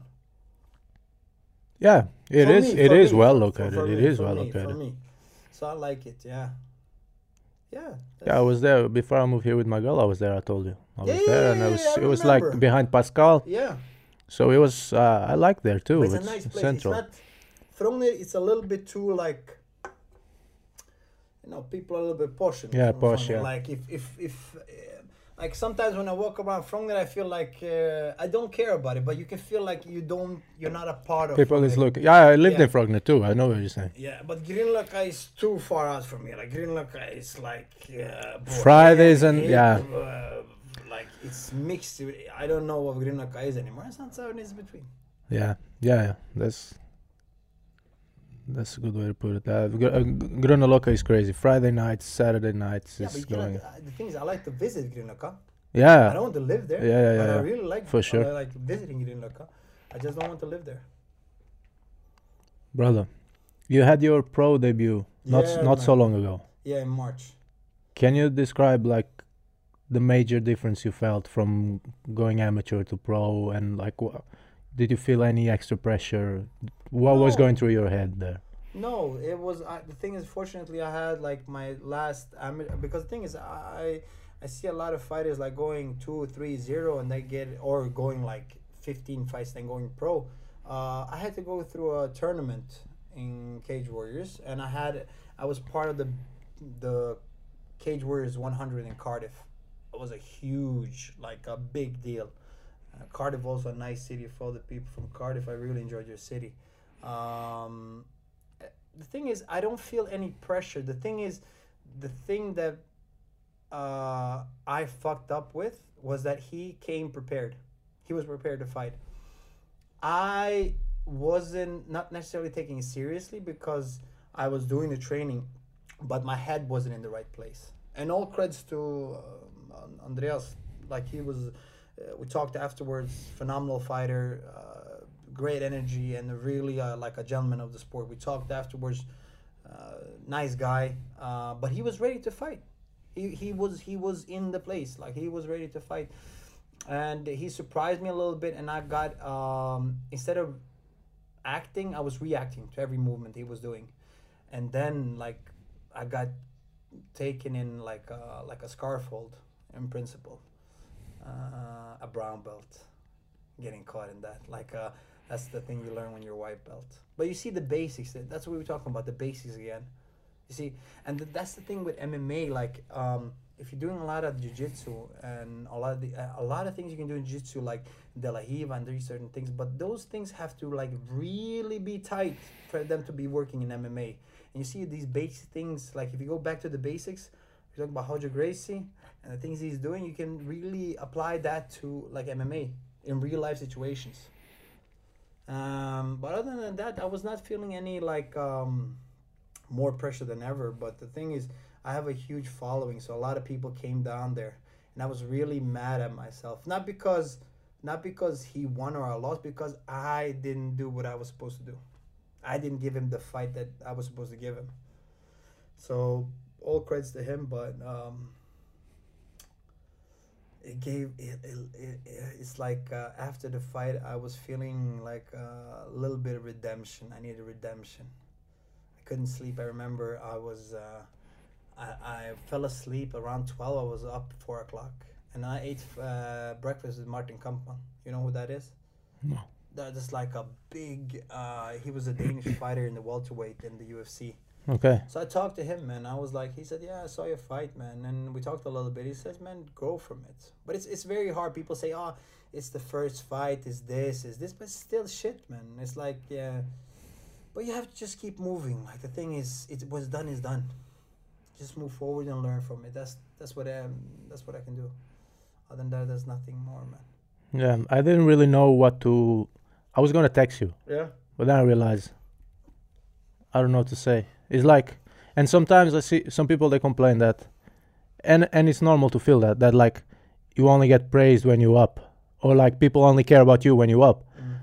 Yeah, it For is. me, It for is me, well for- located. for It me, is for well me, For located. me, so I like it. Yeah. Yeah. Yeah, I was there before I moved here with my girl. I was there. I told you. I was Yeah, there, yeah, and yeah, it was yeah, I it was like remember. behind Pascal. Yeah. So it was. Uh, I like there too. But it's, It's, a nice place. central. It's not Frogner. It's a little bit too like, you know, people are a little bit posh. in Yeah, Frogner. posh, yeah. Like if if if, uh, like sometimes when I walk around Frogner, I feel like uh, I don't care about it, but you can feel like you don't, you're not a part of. People is Frogner. looking. Yeah, I lived Yeah. in Frogner too. I know what you're saying. Yeah, but Grünerløkka is too far out for me. Like Grünerløkka is like uh, Fridays and- hip, yeah. uh, like it's mixed. with- I don't know what Grünerløkka is anymore. Sandseven is between. Yeah, yeah, yeah. That's that's a good way to put it. Uh, Gr- uh, Grünerløkka is crazy. Friday nights, Saturday nights, Yeah, it's but you going. cannot, uh, the thing is, I like to visit Grünerløkka. I Yeah, don't want to live there. Yeah, yeah, but yeah, I yeah. really like For sure. I like visiting Grünerløkka. I just don't want to live there. brother. You had your pro debut not s- Yeah, not so man. long ago. Yeah, in March. Can you describe like the major difference you felt from going amateur to pro, and like, wha- did you feel any extra pressure? What was No. going through your head there? No, it was. I, the thing is, fortunately, I had like my last amateur, because the thing is, I I see a lot of fighters like going two, three, zero, and they get, or going like fifteen fights, then going pro. Uh, I had to go through a tournament in Cage Warriors, and I had I was part of the the Cage Warriors one hundred in Cardiff. It was a huge, like a big deal. Uh, Cardiff also a nice city for all the people from Cardiff. I really enjoyed your city. Um, the thing is, I don't feel any pressure. The thing is, the thing that uh, I fucked up with was that he came prepared. He was prepared to fight. I wasn't not necessarily taking it seriously because I was doing the training, but my head wasn't in the right place. And all creds to um, Andreas. Like he was, uh, we talked afterwards. Phenomenal fighter, uh, great energy, and really uh, like a gentleman of the sport. We talked afterwards. Uh, nice guy, uh, but he was ready to fight. He he was he was in the place. Like he was ready to fight, and he surprised me a little bit. And I got um, instead of acting, I was reacting to every movement he was doing, and then like I got taken in like a, like a scarf hold in principle, uh, a brown belt, getting caught in that. Like uh, that's the thing you learn when you're white belt. But you see the basics. That's what we were talking about. The basics again. You see, and th- that's the thing with M M A. Like um, if you're doing a lot of jiu-jitsu and a lot of the, a lot of things you can do in jiu-jitsu, like De La Hiva and these certain things, but those things have to like really be tight for them to be working in M M A. And you see these basic things, like if you go back to the basics, you talk about Roger Gracie and the things he's doing, you can really apply that to like M M A in real life situations. Um, but other than that, I was not feeling any like um, more pressure than ever. But the thing is, I have a huge following, so a lot of people came down there, and I was really mad at myself. Not because, not because he won or I lost, because I didn't do what I was supposed to do. I didn't give him the fight that I was supposed to give him. So all credits to him, but um, it gave it, it, it, it's like uh, after the fight I was feeling like uh, a little bit of redemption. I needed redemption. I couldn't sleep. I remember I was uh, I, I fell asleep around twelve. I was up four o'clock, and I ate uh, breakfast with Martin Kampmann. You know who that is? No. That's like a big uh, he was a Danish fighter in the welterweight in the U F C. Okay. So I talked to him, man. I was like, he said, yeah, I saw your fight, man. And we talked a little bit. He says, man, grow from it. But it's it's very hard. People say, oh, it's the first fight, is this, is this. But it's still shit, man. It's like, yeah. But you have to just keep moving. Like, the thing is, it was done is done. Just move forward and learn from it. That's that's what I, that's what I can do. Other than that, there's nothing more, man. Yeah, I didn't really know what to. I was gonna text you, Yeah? but then I realized I don't know what to say. It's like, and sometimes I see some people, they complain that, and and it's normal to feel that that like you only get praised when you up, or like people only care about you when you up. Mm.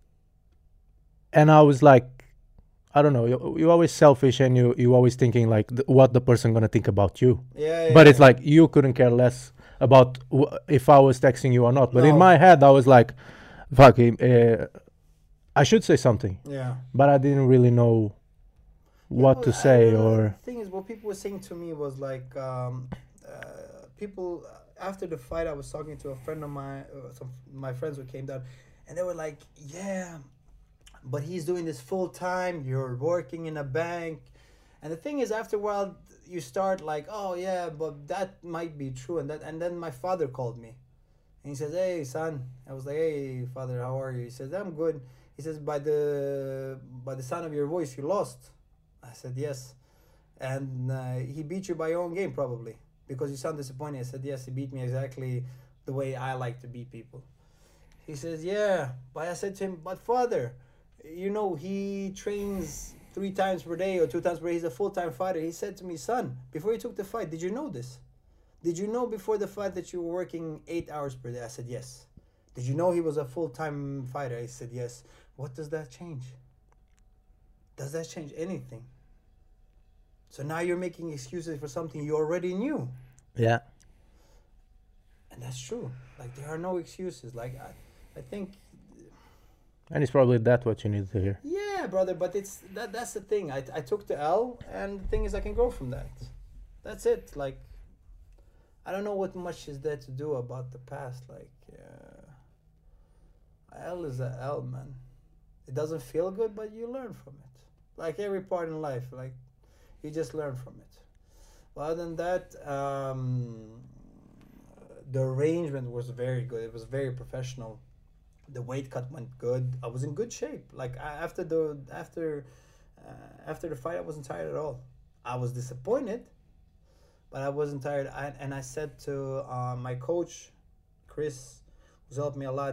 And I was like, I don't know, you you always selfish, and you you always thinking like th- what the person gonna think about you. Yeah, yeah. But it's yeah. like you couldn't care less about w- if I was texting you or not. But in No. my head, I was like, fuck, uh, I should say something, Yeah. but I didn't really know what Yeah, to well, say. I- uh, Or The thing is, what people were saying to me was like, um, uh, people after the fight, I was talking to a friend of mine, uh, some my friends who came down, and they were like, yeah, but he's doing this full time. You're working in a bank, and the thing is, after a while, you start like, oh yeah, but that might be true, and that, and then my father called me, and he says, hey son, I was like, hey father, how are you? He says, I'm good. He says, by the by the sound of your voice, you lost. I said, yes. And uh, he beat you by your own game, probably, because you sound disappointed. I said, yes, he beat me exactly the way I like to beat people. He says, yeah. But I said to him, but father, you know, he trains three times per day or two times per day. He's a full-time fighter. He said to me, son, before you took the fight, did you know this? Did you know before the fight that you were working eight hours per day? I said, yes. Did you know he was a full-time fighter? I said, yes. What does that change? Does that change anything? So now you're making excuses for something you already knew. yeah, And that's true. Like there are no excuses. Like I, I think, And it's probably that what you need to hear. yeah, brother. But it's that. That's the thing. I I took the L, and the thing is, I can grow from that. That's it. Like, I don't know what much is there to do about the past. Like, uh, L is a L, man. It doesn't feel good, but you learn from it. Like every part in life, like you just learn from it. Well, other than that, um, the arrangement was very good. It was very professional. The weight cut went good. I was in good shape. Like I, after the after uh, after the fight, I wasn't tired at all. I was disappointed, but I wasn't tired. I, and I said to uh, my coach, Chris, who's helped me a lot.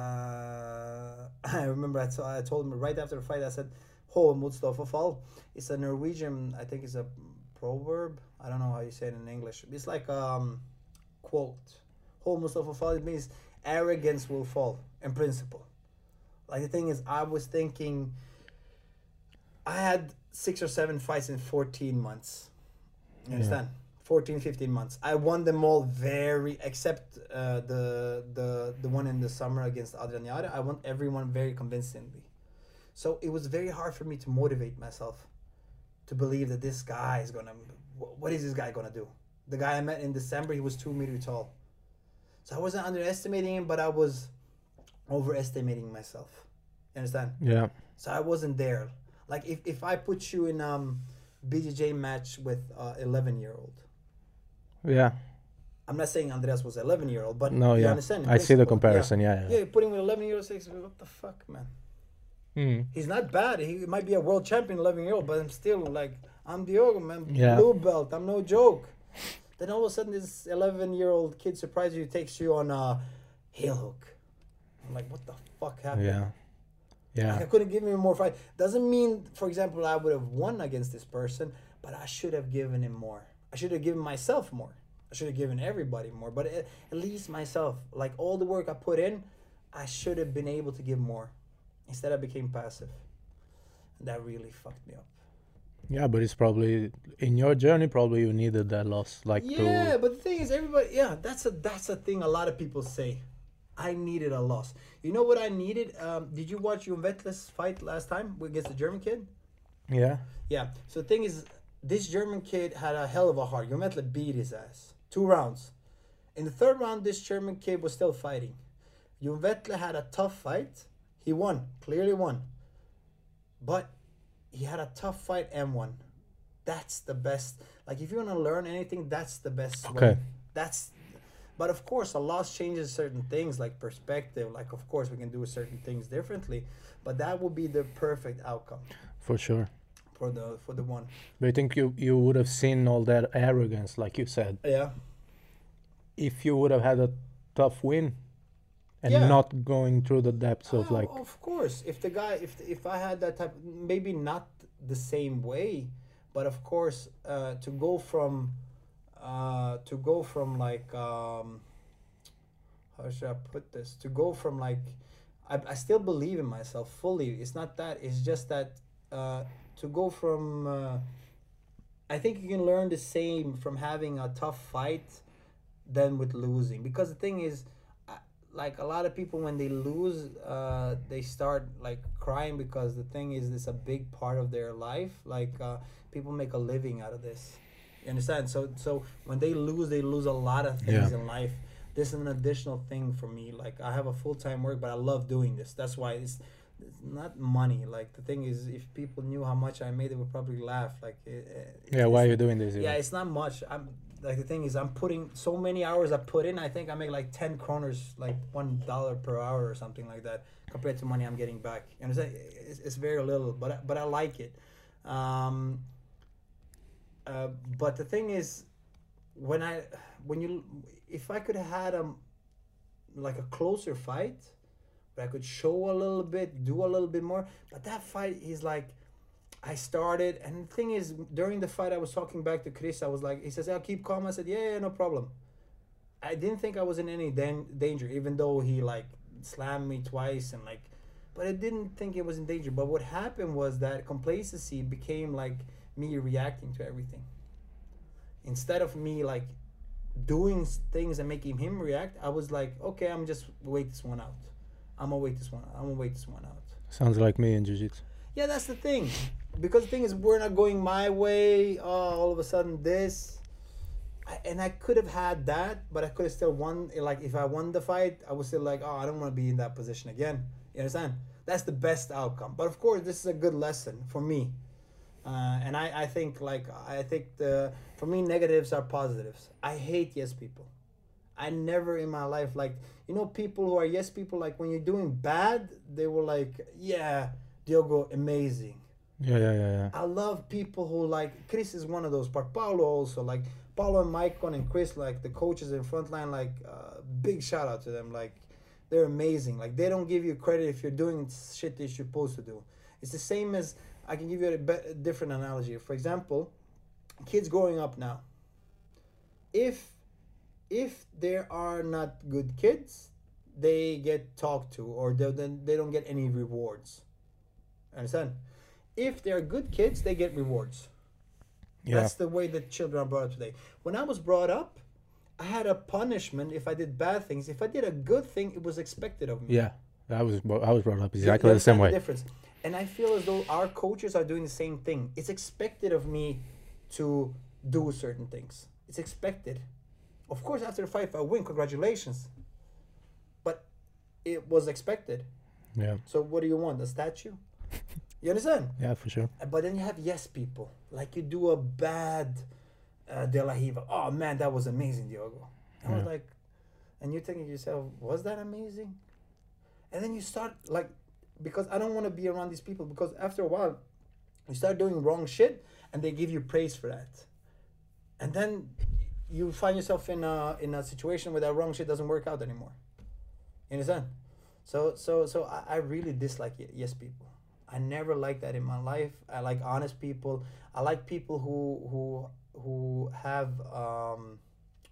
Uh, I remember I, t- I told him right after the fight. I said, "Ho Mustafa fall." It's a Norwegian. I think it's a proverb. I don't know how you say it in English. It's like um quote. Ho Mustafa fall. It means arrogance will fall in principle. Like the thing is, I was thinking. I had six or seven fights in fourteen months. You understand? fourteen, fifteen months. I won them all very, except uh, the the the one in the summer against Adrian Yara. I won everyone very convincingly. So it was very hard for me to motivate myself to believe that this guy is gonna. What is this guy gonna do? The guy I met in December, he was two meters tall. So I wasn't underestimating him, but I was overestimating myself. You understand? Yeah. So I wasn't there. Like if, if I put you in um B J J match with uh eleven year old. Yeah. I'm not saying Andreas was eleven year old, but No, you yeah. understand. in I see the principle. comparison. Yeah, Yeah, yeah. yeah putting with eleven year old, six, what the fuck, man? Mm. He's not bad. He might be a world champion, eleven year old, but I'm still like, I'm Diogo, man. Yeah. Blue belt. I'm no joke. Then all of a sudden, this eleven year old kid surprises you, takes you on a heel hook. I'm like, what the fuck happened? Yeah. Yeah. Like, I couldn't give him more fight. Doesn't mean, for example, I would have won against this person, but I should have given him more. I should have given myself more. I should have given everybody more, but at, at least myself. Like all the work I put in, I should have been able to give more. Instead, I became passive. And that really fucked me up. Yeah, but it's probably in your journey. Probably you needed that loss, like Yeah, to. but the thing is, everybody. Yeah, that's a that's a thing. A lot of people say, I needed a loss. You know what I needed? Um, did you watch Jon Vettel's fight last time against the German kid? Yeah. Yeah. So the thing is, this German kid had a hell of a heart. Jon Vettel beat his ass. Two rounds. In the third round, this German kid was still fighting. Jon Vettel had a tough fight. He won. Clearly won. But he had a tough fight and won. That's the best. Like, if you want to learn anything, that's the best Okay. way. That's... But of course, a loss changes certain things, like perspective. Like, of course, we can do certain things differently. But that would be the perfect outcome For sure. for the for the one. But I think you you would have seen all that arrogance, like you said, Yeah. if you would have had a tough win, and Yeah. not going through the depths of Oh, like. of course, if the guy, if if I had that type, maybe not the same way, but of course, uh, to go from, uh, to go from like, um, how should I put this? To go from like, I I still believe in myself fully. It's not that. It's just that, uh, to go from, uh, I think you can learn the same from having a tough fight, than with losing, because the thing is. Like a lot of people, when they lose, uh, they start like crying, because the thing is, it's a big part of their life. Like uh, people make a living out of this. You understand? So so when they lose, they lose a lot of things Yeah. in life. This is an additional thing for me. Like I have a full time work, but I love doing this. That's why it's, it's not money. Like the thing is, if people knew how much I made, they would probably laugh. Like it, it- Yeah, why are it's- you doing this? yeah, it's not much. I'm like the thing is, I'm putting so many hours I put in. I think I make like ten kroners, like one dollar per hour or something like that, compared to money I'm getting back. You understand? It's, it's very little, but I- but I like it. Um, uh, but the thing is, when I when you if I could have had a like a closer fight, where I could show a little bit, do a little bit more. But that fight, he's like. I started, and the thing is, during the fight, I was talking back to Chris. I was like, he says, "I'll keep calm." I said, "Yeah, yeah, no problem." I didn't think I was in any dan- danger, even though he like slammed me twice and like, but I didn't think it was in danger. But what happened was that complacency became like me reacting to everything, instead of me like doing s- things and making him react, I was like, okay, I'm just wait this one out. I'm gonna wait this one out. I'm gonna wait this one out. Sounds like me in jiu-jitsu. Yeah, that's the thing. Because the thing is, we're not going my way. Oh, all of a sudden this. I, and I could have had that, but I could have still won. Like, if I won the fight, I was still like, oh, I don't want to be in that position again. You understand? That's the best outcome. But of course, this is a good lesson for me. Uh, and I, I think, like, I think the, for me, negatives are positives. I hate yes people. I never in my life, like, you know, people who are yes people, like, when you're doing bad, they were like, yeah, Diogo, amazing. Yeah, yeah, yeah, yeah. I love people who, like, Chris is one of those part. Paulo also, like, Paulo and Maicon and Chris, like, the coaches in front line, like, uh, big shout out to them. Like, they're amazing. Like, they don't give you credit if you're doing shit that you're supposed to do. It's the same as, I can give you a, be- a different analogy. For example, kids growing up now. If, if there are not good kids, they get talked to, or they then they don't get any rewards. Understand? If they're good kids, they get rewards. Yeah. That's the way that children are brought up today. When I was brought up, I had a punishment if I did bad things. If I did a good thing, it was expected of me. Yeah, I was bo- I was brought up You- exactly you the same understand way. difference. And I feel as though our coaches are doing the same thing. It's expected of me to do certain things. It's expected. Of course, after the fight, if I win, congratulations. But it was expected. Yeah, So what do you want? A statue? You understand? yeah, for sure. But then you have yes people. Like, you do a bad uh, De La Hiva. Oh man, that was amazing, Diogo. I was Yeah. like, and you're thinking to yourself, was that amazing? And then you start, like, because I don't want to be around these people, because after a while, you start doing wrong shit and they give you praise for that. And then you find yourself in a, in a situation where that wrong shit doesn't work out anymore. You understand? So, so, so I, I really dislike y- yes people. I never liked that in my life. I like honest people. I like people who who who have um,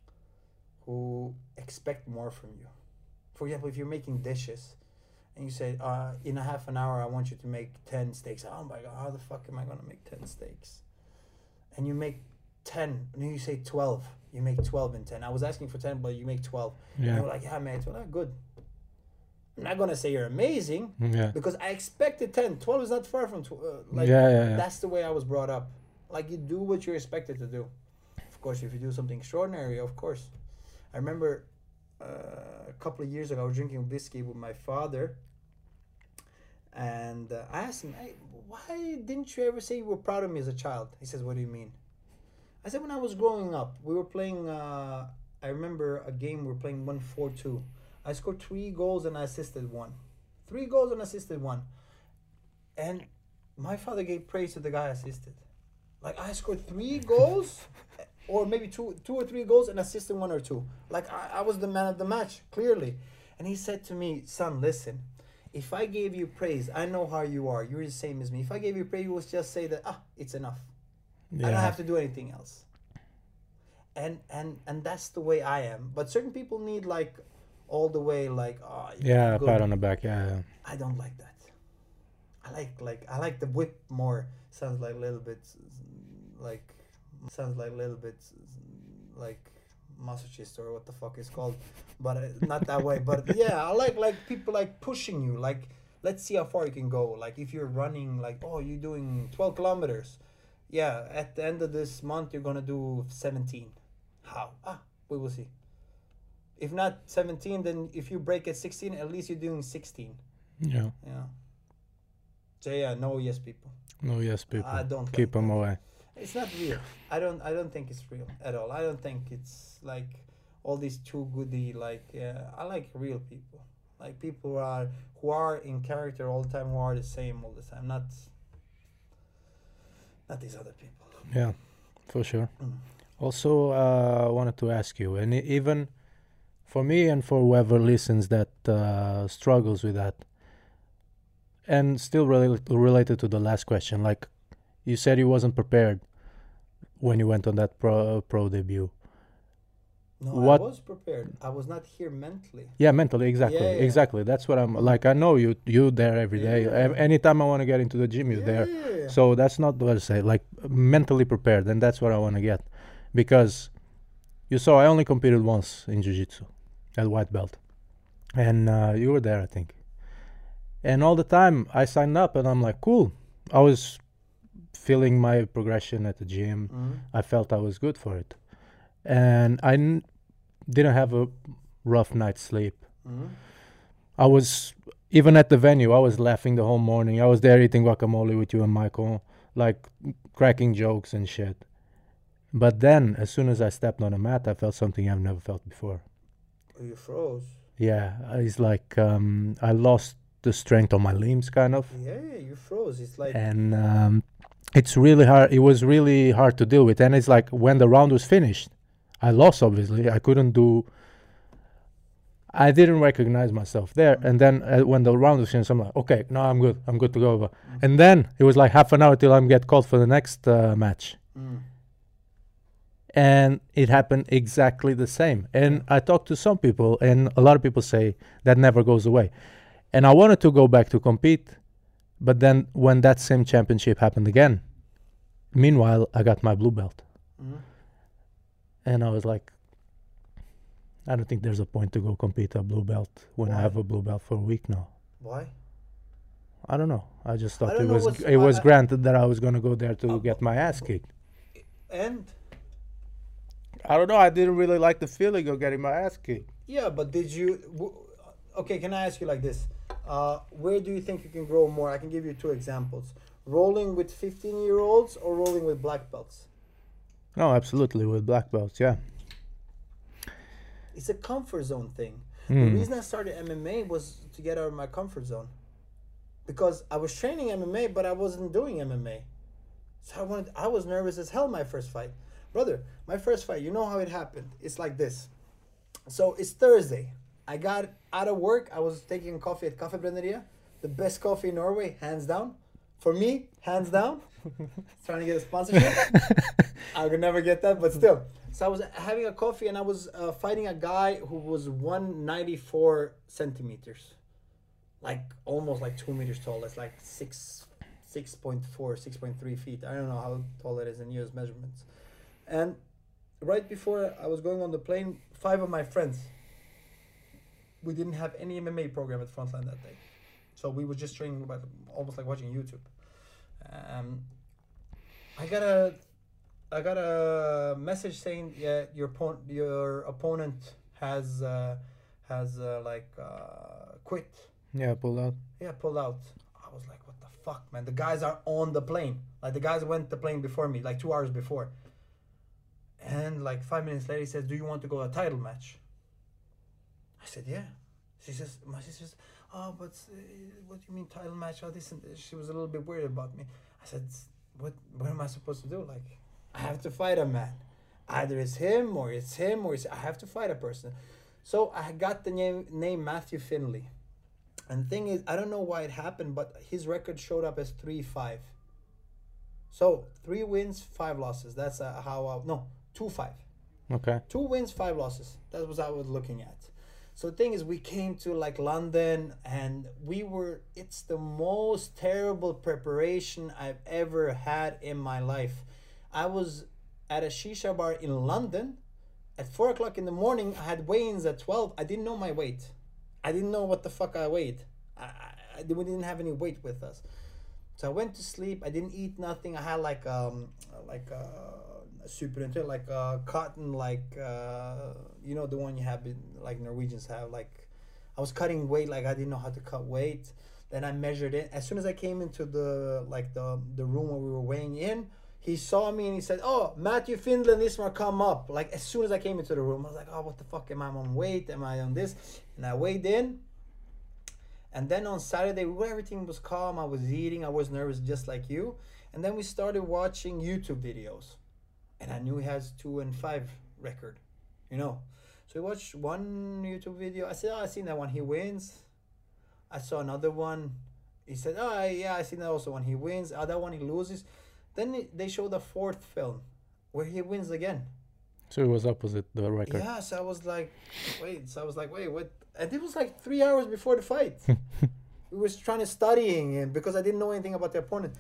who expect more from you. For example, if you're making dishes, and you say, uh, in a half an hour, I want you to make ten steaks. Oh my god, how the fuck am I gonna make ten steaks? And you make ten, and then you say twelve. You make twelve in ten. I was asking for ten, but you make twelve. And Yeah, you're like, yeah, man, twelve. Ah, good. I'm not gonna say you're amazing, yeah, because I expected ten. twelve is not far from tw- uh, like yeah, yeah, yeah. that's the way I was brought up. Like, you do what you're expected to do. Of course, if you do something extraordinary, of course. I remember uh, a couple of years ago, I was drinking whiskey with my father, and uh, I asked him, hey, why didn't you ever say you were proud of me as a child? He says, what do you mean? I said, when I was growing up, we were playing, uh, I remember a game we were playing one four two. I scored three goals and I assisted one. Three goals and assisted one. And my father gave praise to the guy I assisted. Like, I scored three goals, or maybe two two or three goals and assisted one or two. Like, I, I was the man of the match, clearly. And he said to me, son, listen, if I gave you praise, I know how you are. You're the same as me. If I gave you praise, you would just say that, ah, it's enough. I don't Yeah. have to do anything else. And and and that's the way I am. But certain people need, like, all the way, like, oh, Yeah, good. pat on the back. Yeah, yeah. I don't like that. I like like I like the whip more. Sounds like a little bit like sounds like a little bit like masochist or what the fuck it's called, but uh, not that way. But yeah, I like like people like pushing you. Like, let's see how far you can go. Like, if you're running, like, oh, you're doing twelve kilometers. Yeah, at the end of this month you're gonna do seventeen. How? Ah, we will see. If not seventeen, then if you break at sixteen, at least you're doing sixteen. Yeah. Yeah. So yeah, no yes people. No, yes, people. I don't Keep like them that. away. It's not real. I don't I don't think it's real at all. I don't think it's like all these too goody, like, yeah, I like real people. Like, people who are who are in character all the time, who are the same all the time. Not not these other people. Yeah, for sure. Mm. Also, uh, I wanted to ask you, and e- even for me and for whoever listens that uh, struggles with that, and still rela- related to the last question, like you said, you wasn't prepared when you went on that pro pro debut. No, What- I was prepared. I was not here mentally. Yeah, mentally, exactly, Yeah, yeah. exactly. That's what I'm like. I know you, you there every day. Yeah. Ev- Anytime I want to get into the gym, you're there. Yeah. So that's not what I say. Like, mentally prepared, and that's what I want to get, because You saw I only competed once in jiu-jitsu at white belt, and uh, you were there, I think. And all the time I signed up, and I'm like, cool. I was feeling my progression at the gym. Mm-hmm. I felt I was good for it, and I n- didn't have a rough night's sleep. Mm-hmm. I was even at the venue. I was laughing the whole morning. I was there eating guacamole with you and Michael, like cracking jokes and shit. But then, as soon as I stepped on a mat, I felt something I've never felt before. Oh, you froze. Yeah, it's like um, I lost the strength on my limbs, kind of, Yeah, you froze. It's like and um, it's really hard. It was really hard to deal with. And it's like when the round was finished, I lost. Obviously, I couldn't do. I didn't recognize myself there. And then uh, when the round was finished, I'm like, okay, no, I'm good. I'm good to go. Mm. And then it was like half an hour till I'm get called for the next uh, match. Mm. And it happened exactly the same. And I talked to some people, and a lot of people say that never goes away. And I wanted to go back to compete, but then when that same championship happened again, meanwhile, I got my blue belt. Mm. And I was like, I don't think there's a point to go compete a blue belt when I Why? have a blue belt for a week now. Why? I don't know. I just I thought don't it know was what's- it was I- I- granted that I was going to go there to Uh, get my ass kicked. And I don't know. I didn't really like the feeling of getting my ass kicked. yeah, but did you? W- okay, can I ask you like this? Uh, where do you think you can grow more? I can give you two examples: rolling with fifteen-year-olds or rolling with black belts. No, absolutely with black belts. Yeah. It's a comfort zone thing. The Hmm. reason I started M M A was to get out of my comfort zone, because I was training M M A, but I wasn't doing M M A. So I wanted. I was nervous as hell my first fight, brother. My first fight. You know how it happened? It's like this. So it's Thursday. I got out of work. I was taking coffee at Cafe Brenneria, the best coffee in Norway, hands down. For me, hands down. Trying to get a sponsorship. I could never get that, but still. So I was having a coffee, and I was uh, fighting a guy who was one ninety-four centimeters, like almost like two meters tall. It's like six, six point four, six point three feet. I don't know how tall it is in U S measurements. And right before I was going on the plane, five of my friends, we didn't have any M M A program at Frontline that day, so we were just training about almost like watching YouTube. Um, I got a, I got a message saying, yeah, your opponent, your opponent has, uh, has uh, like uh, quit. Yeah, pulled out. Yeah, pulled out. I was like, what the fuck, man? The guys are on the plane. Like the guys went the plane before me, like two hours before. And like five minutes later, he says, "Do you want to go to a title match?" I said, "Yeah." She says, "My sister says, oh, but uh, what do you mean title match? All this," and she was a little bit worried about me. I said, "What? What am I supposed to do? Like, I have to fight a man. Either it's him or it's him or it's I have to fight a person." So I got the name name Matthew Finley. And the thing is, I don't know why it happened, but his record showed up as three five. So three wins, five losses. That's uh, how I, no two five. Okay. Two wins, five losses. That was what I was looking at. So the thing is, we came to like London, and we were. It's the most terrible preparation I've ever had in my life. I was at a shisha bar in London at four o'clock in the morning. I had weigh-ins at twelve. I didn't know my weight. I didn't know what the fuck I weighed. I, I, we didn't have any weight with us. So I went to sleep. I didn't eat nothing. I had like um like uh, a super into like uh, cotton like uh, you know the one you have in, like Norwegians have. Like I was cutting weight like I didn't know how to cut weight. Then I measured it. As soon as I came into the like the the room where we were weighing in, he saw me and he said, "Oh, Matthew Finland, this one come up." Like as soon as I came into the room, I was like, "Oh, what the fuck? Am I on weight? Am I on this?" And I weighed in. And then on Saturday, where everything was calm, I was eating, I was nervous just like you. And then we started watching YouTube videos. And I knew he has two and five record, you know. So we watched one YouTube video. I said, "Oh, I seen that one. He wins." I saw another one. He said, "Oh, yeah, I seen that also one. He wins. Oh, that one he loses." Then it, they showed a fourth film where he wins again. So it was opposite the record. Yeah, so I was like, wait. So I was like, wait, what? And it was like three hours before the fight. We was trying to studying him because I didn't know anything about the opponent.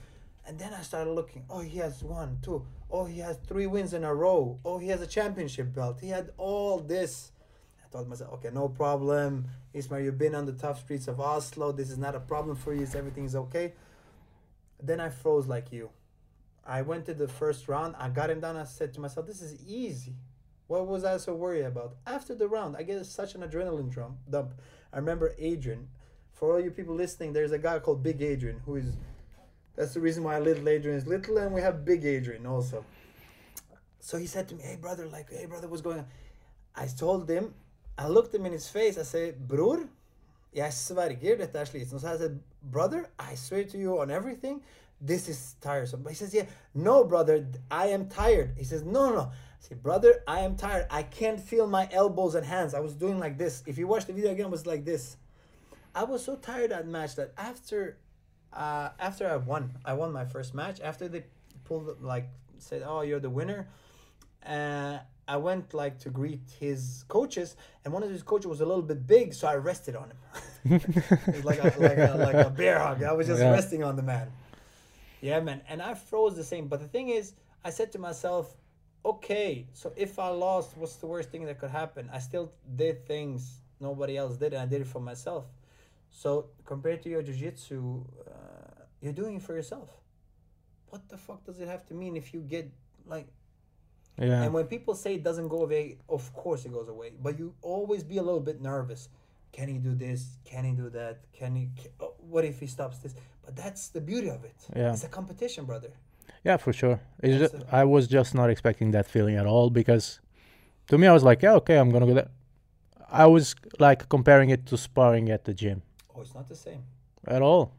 And then I started looking. Oh, he has one, two. Oh, he has three wins in a row. Oh, he has a championship belt. He had all this. I thought to myself, okay, no problem. Ismail, you've been on the tough streets of Oslo. This is not a problem for you. Everything's okay. Then I froze like you. I went to the first round. I got him down. I said to myself, this is easy. What was I so worried about? After the round, I get such an adrenaline drum, dump. I remember Adrian. For all you people listening, there's a guy called Big Adrian who is... That's the reason why Little Adrian is little, and we have Big Adrian also. So he said to me, hey, brother, like, hey, brother, what's going on? I told him, I looked him in his face, I said, bror, jeg sverger, dette er slitsomt. So I said, brother, I swear to you on everything, this is tiresome. But he says, yeah, no, brother, I am tired. He says, no, no, no. I said, brother, I am tired. I can't feel my elbows and hands. I was doing like this. If you watch the video again, it was like this. I was so tired that match that after... Uh, after I won, I won my first match. After they pulled, like, said, "Oh, you're the winner," uh, I went like to greet his coaches, and one of his coaches was a little bit big, so I rested on him. It was like a, like a like a bear hug. I was just Yeah. resting on the man. Yeah, man. And I froze the same. But the thing is, I said to myself, "Okay, so if I lost, what's the worst thing that could happen? I still did things nobody else did, and I did it for myself." So compared to your jiu-jitsu, uh, you're doing it for yourself. What the fuck does it have to mean if you get like... Yeah. And when people say it doesn't go away, of course it goes away. But you always be a little bit nervous. Can he do this? Can he do that? Can he... Can, oh, what if he stops this? But that's the beauty of it. Yeah. It's a competition, brother. Yeah, for sure. It's That's just, it. I was just not expecting that feeling at all, because to me I was like, yeah, okay, I'm gonna go there. I was like comparing it to sparring at the gym Oh, it's not the same. at all.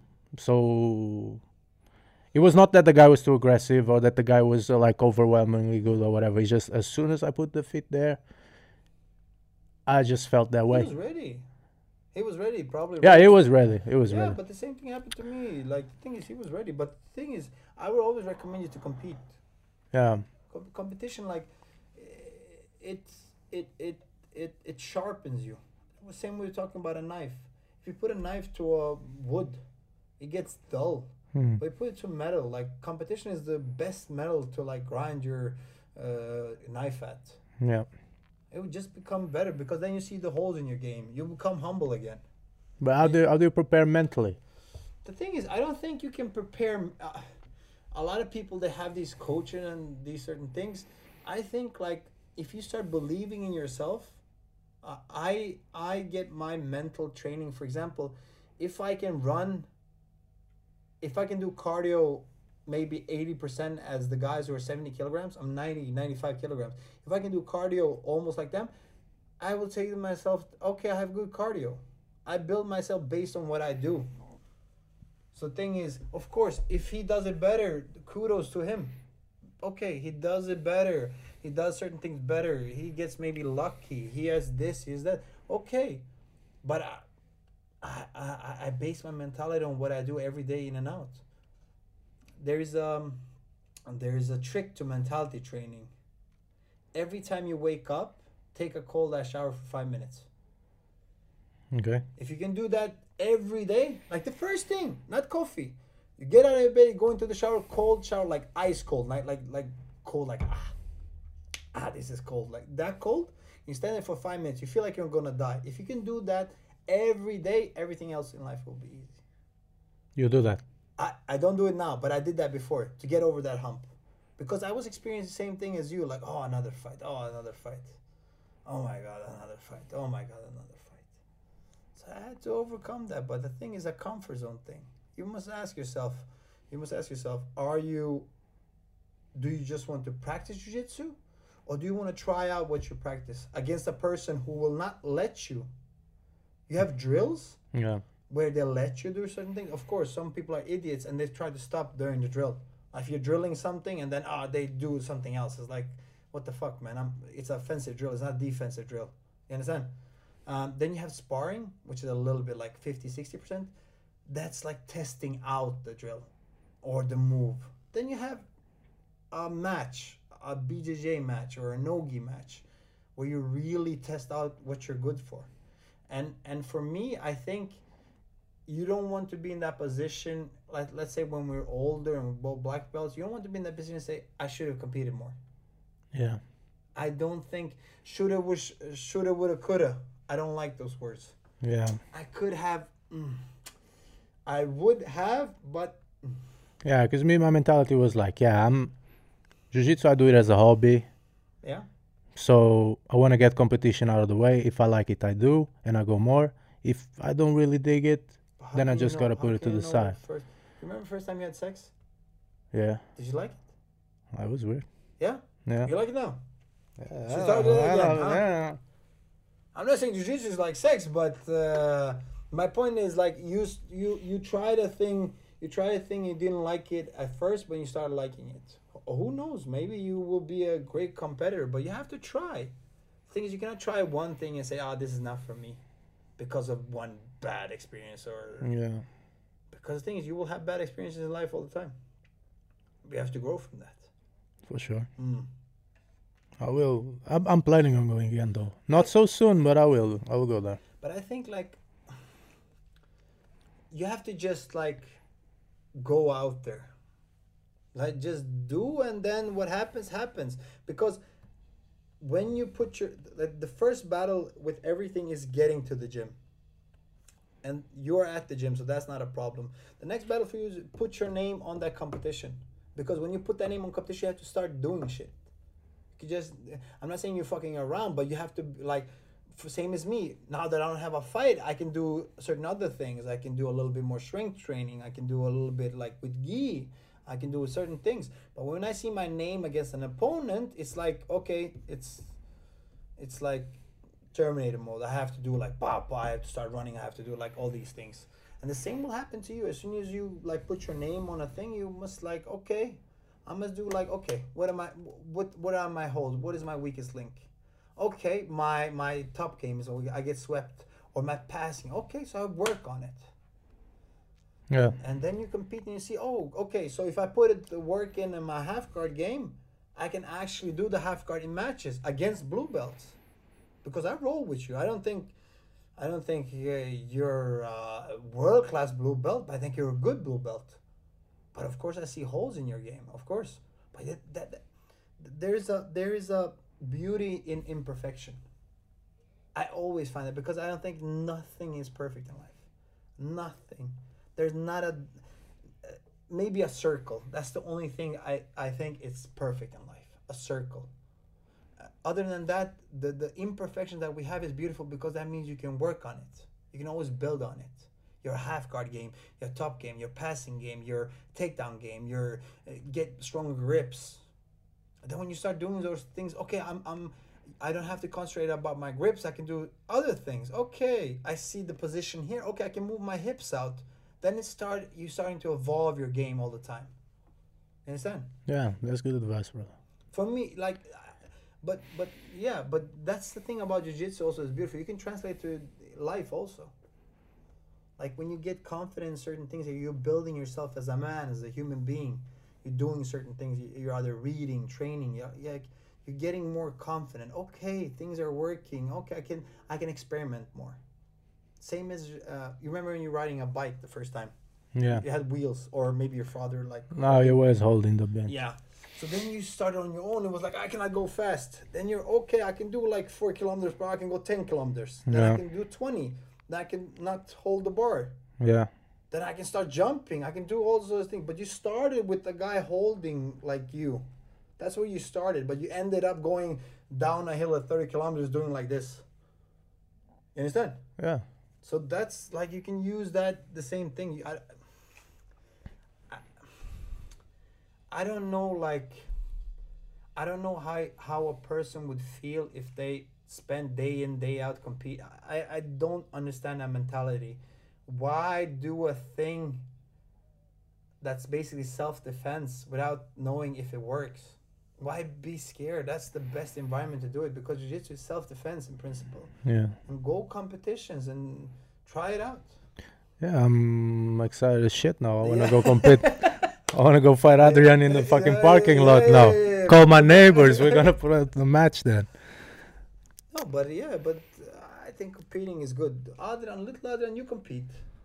So it was not that the guy was too aggressive or that the guy was uh, like overwhelmingly good or whatever. It's just as soon as I put the feet there, I just felt that He way. was ready. He was ready, probably. Yeah, ready. it was ready. It was Yeah, ready. but the same thing happened to me. Like, the thing is, he was ready. But the thing is, I would always recommend you to compete. Yeah. Com- competition, like, eh, it, it, it, it, it sharpens you. The same way you're talking about a knife. If you put a knife to a wood, it gets dull. Hmm. But you put it to metal. Like, competition is the best metal to, like, grind your uh, knife at. Yeah. It would just become better because then you see the holes in your game. You become humble again. But how do how do you prepare mentally? The thing is, I don't think you can prepare. Uh, a lot of people that have these coaching and these certain things, I think like if you start believing in yourself, uh, I I get my mental training. For example, if I can run, if I can do cardio, maybe eighty percent as the guys who are seventy kilograms, I'm ninety, ninety-five kilograms. If I can do cardio almost like them, I will say to myself, okay, I have good cardio. I build myself based on what I do. So the thing is, of course, if he does it better, kudos to him. Okay, he does it better. He does certain things better. He gets maybe lucky. He has this, he has that. Okay. But I, I, I, I base my mentality on what I do every day in and out. There's um there's a trick to mentality training. Every time you wake up, take a cold ass shower for five minutes. Okay. If you can do that every day, like the first thing, not coffee. You get out of bed, you go into the shower, cold shower, like ice cold, like like like cold, like ah, ah, this is cold, like that cold. You stand there for five minutes. You feel like you're gonna die. If you can do that every day, everything else in life will be easy. You do that. I, I don't do it now, but I did that before to get over that hump. Because I was experiencing the same thing as you, like, oh, another fight, oh, another fight. Oh my God, another fight. Oh my God, another fight. So I had to overcome that. But the thing is a comfort zone thing. You must ask yourself, you must ask yourself, are you, do you just want to practice jiu-jitsu? Or do you want to try out what you practice against a person who will not let you? You have drills Yeah. where they let you do certain things. Of course, some people are idiots and they try to stop during the drill. If you're drilling something and then ah they do something else, it's like, what the fuck, man? I'm. It's offensive drill. It's not defensive drill. You understand? Um, then you have sparring, which is a little bit like fifty, sixty percent. That's like testing out the drill or the move. Then you have a match, a B J J match or a Nogi match, where you really test out what you're good for. And and for me, I think you don't want to be in that position. Like let's say when we're older and we're both black belts, you don't want to be in that position and say, I should have competed more. Yeah. I don't think shoulda, wish, shoulda, woulda, coulda. I don't like those words. Yeah. I could have. Mm, I would have, but Yeah, because me, my mentality was like, yeah, I'm jiu-jitsu, I do it as a hobby. yeah. So I want to get competition out of the way. If I like it, I do, and I go more. If I don't really dig it, How then I can you just know- gotta how put it can to you the know side. First, you remember the first time you had sex? Yeah, Did you like it? that was weird. Yeah. Yeah. You like it now? Yeah, So start it I again, don't- huh? yeah. I'm not saying jiu-jitsu is like sex, but uh, my point is like you s- you you tried a thing, you tried a thing, you didn't like it at first, but you started liking it. Who knows? Maybe you will be a great competitor, but you have to try. The thing is, you cannot try one thing and say, "Ah, this is not for me," because of one bad experience, or Yeah. because the thing is, you will have bad experiences in life all the time. We have to grow from that. For sure. Mm. I will. I'm, I'm planning on going again though. Not so soon, but I will. I will go there. But I think like you have to just like go out there. Like just do, and then what happens happens. Because when you put your the, the first battle with everything is getting to the gym. And you're at the gym, so that's not a problem. The next battle for you is put your name on that competition. Because when you put that name on competition, you have to start doing shit. You just, I'm not saying you're fucking around, but you have to like, f- same as me. Now that I don't have a fight, I can do certain other things. I can do a little bit more strength training. I can do a little bit like with gi. I can do certain things. But when I see my name against an opponent, it's like, okay, it's, it's like Terminator mode. I have to do like, bah, bah, I have to start running. I have to do like all these things. And the same will happen to you. As soon as you like put your name on a thing, you must like, okay, I must do like, okay, what am I, what, what are my holes? What is my weakest link? Okay, my, my top game is, I get swept, or my passing. Okay, so I work on it. Yeah. And then you compete and you see, oh, okay, so if I put it to work in, in my half guard game, I can actually do the half guard in matches against blue belts. Because I roll with you. I don't think, I don't think uh, you're a world-class blue belt, but I think you're a good blue belt. But of course, I see holes in your game, of course. But that, that, that there's a there is a beauty in imperfection. I always find that because I don't think nothing is perfect in life. Nothing. There's not a uh, maybe a circle. That's the only thing I I think it's perfect in life. A circle. Uh, other than that, the the imperfection that we have is beautiful because that means you can work on it. You can always build on it. Your half guard game, your top game, your passing game, your takedown game, your uh, get stronger grips. And then when you start doing those things, okay, I'm I'm I don't have to concentrate about my grips. I can do other things. Okay, I see the position here. Okay, I can move my hips out. Then it start you starting to evolve your game all the time. You understand? Yeah, that's good advice, brother. For me, like, but but yeah, but that's the thing about jiu-jitsu also is beautiful. You can translate to life also. Like when you get confident in certain things, you're building yourself as a man, as a human being. You're doing certain things. You're either reading, training. You're, you're, you're getting more confident. Okay, things are working. Okay, I can I can experiment more. Same as uh, you remember when you're riding a bike the first time. Yeah. You had wheels, or maybe your father like. Now you're always holding the bench. Yeah. So then you started on your own. It was like, I cannot go fast. Then you're okay. I can do like four kilometers per hour. I can go ten kilometers. Then I Yeah. can do twenty. Then I can not hold the bar. Yeah. Then I can start jumping. I can do all those things. But you started with the guy holding like you. That's where you started. But you ended up going down a hill at thirty kilometers doing like this. You understand? Yeah. So that's like you can use that the same thing. You- I, I, I don't know like I don't know how how a person would feel if they spend day in day out compete. I I don't understand that mentality. Why do a thing that's basically self-defense without knowing if it works? Why be scared? That's the best environment to do it because jiu-jitsu is self-defense in principle. Yeah. And go competitions and try it out. Yeah, I'm excited as shit now. I want to go compete. I want to go fight Adrian in the fucking Yeah, parking yeah, lot yeah, now. yeah, yeah. Call my neighbors. We're going to put out the match then. No, but yeah, but uh, I think competing is good. Adrian, little Adrian, you compete.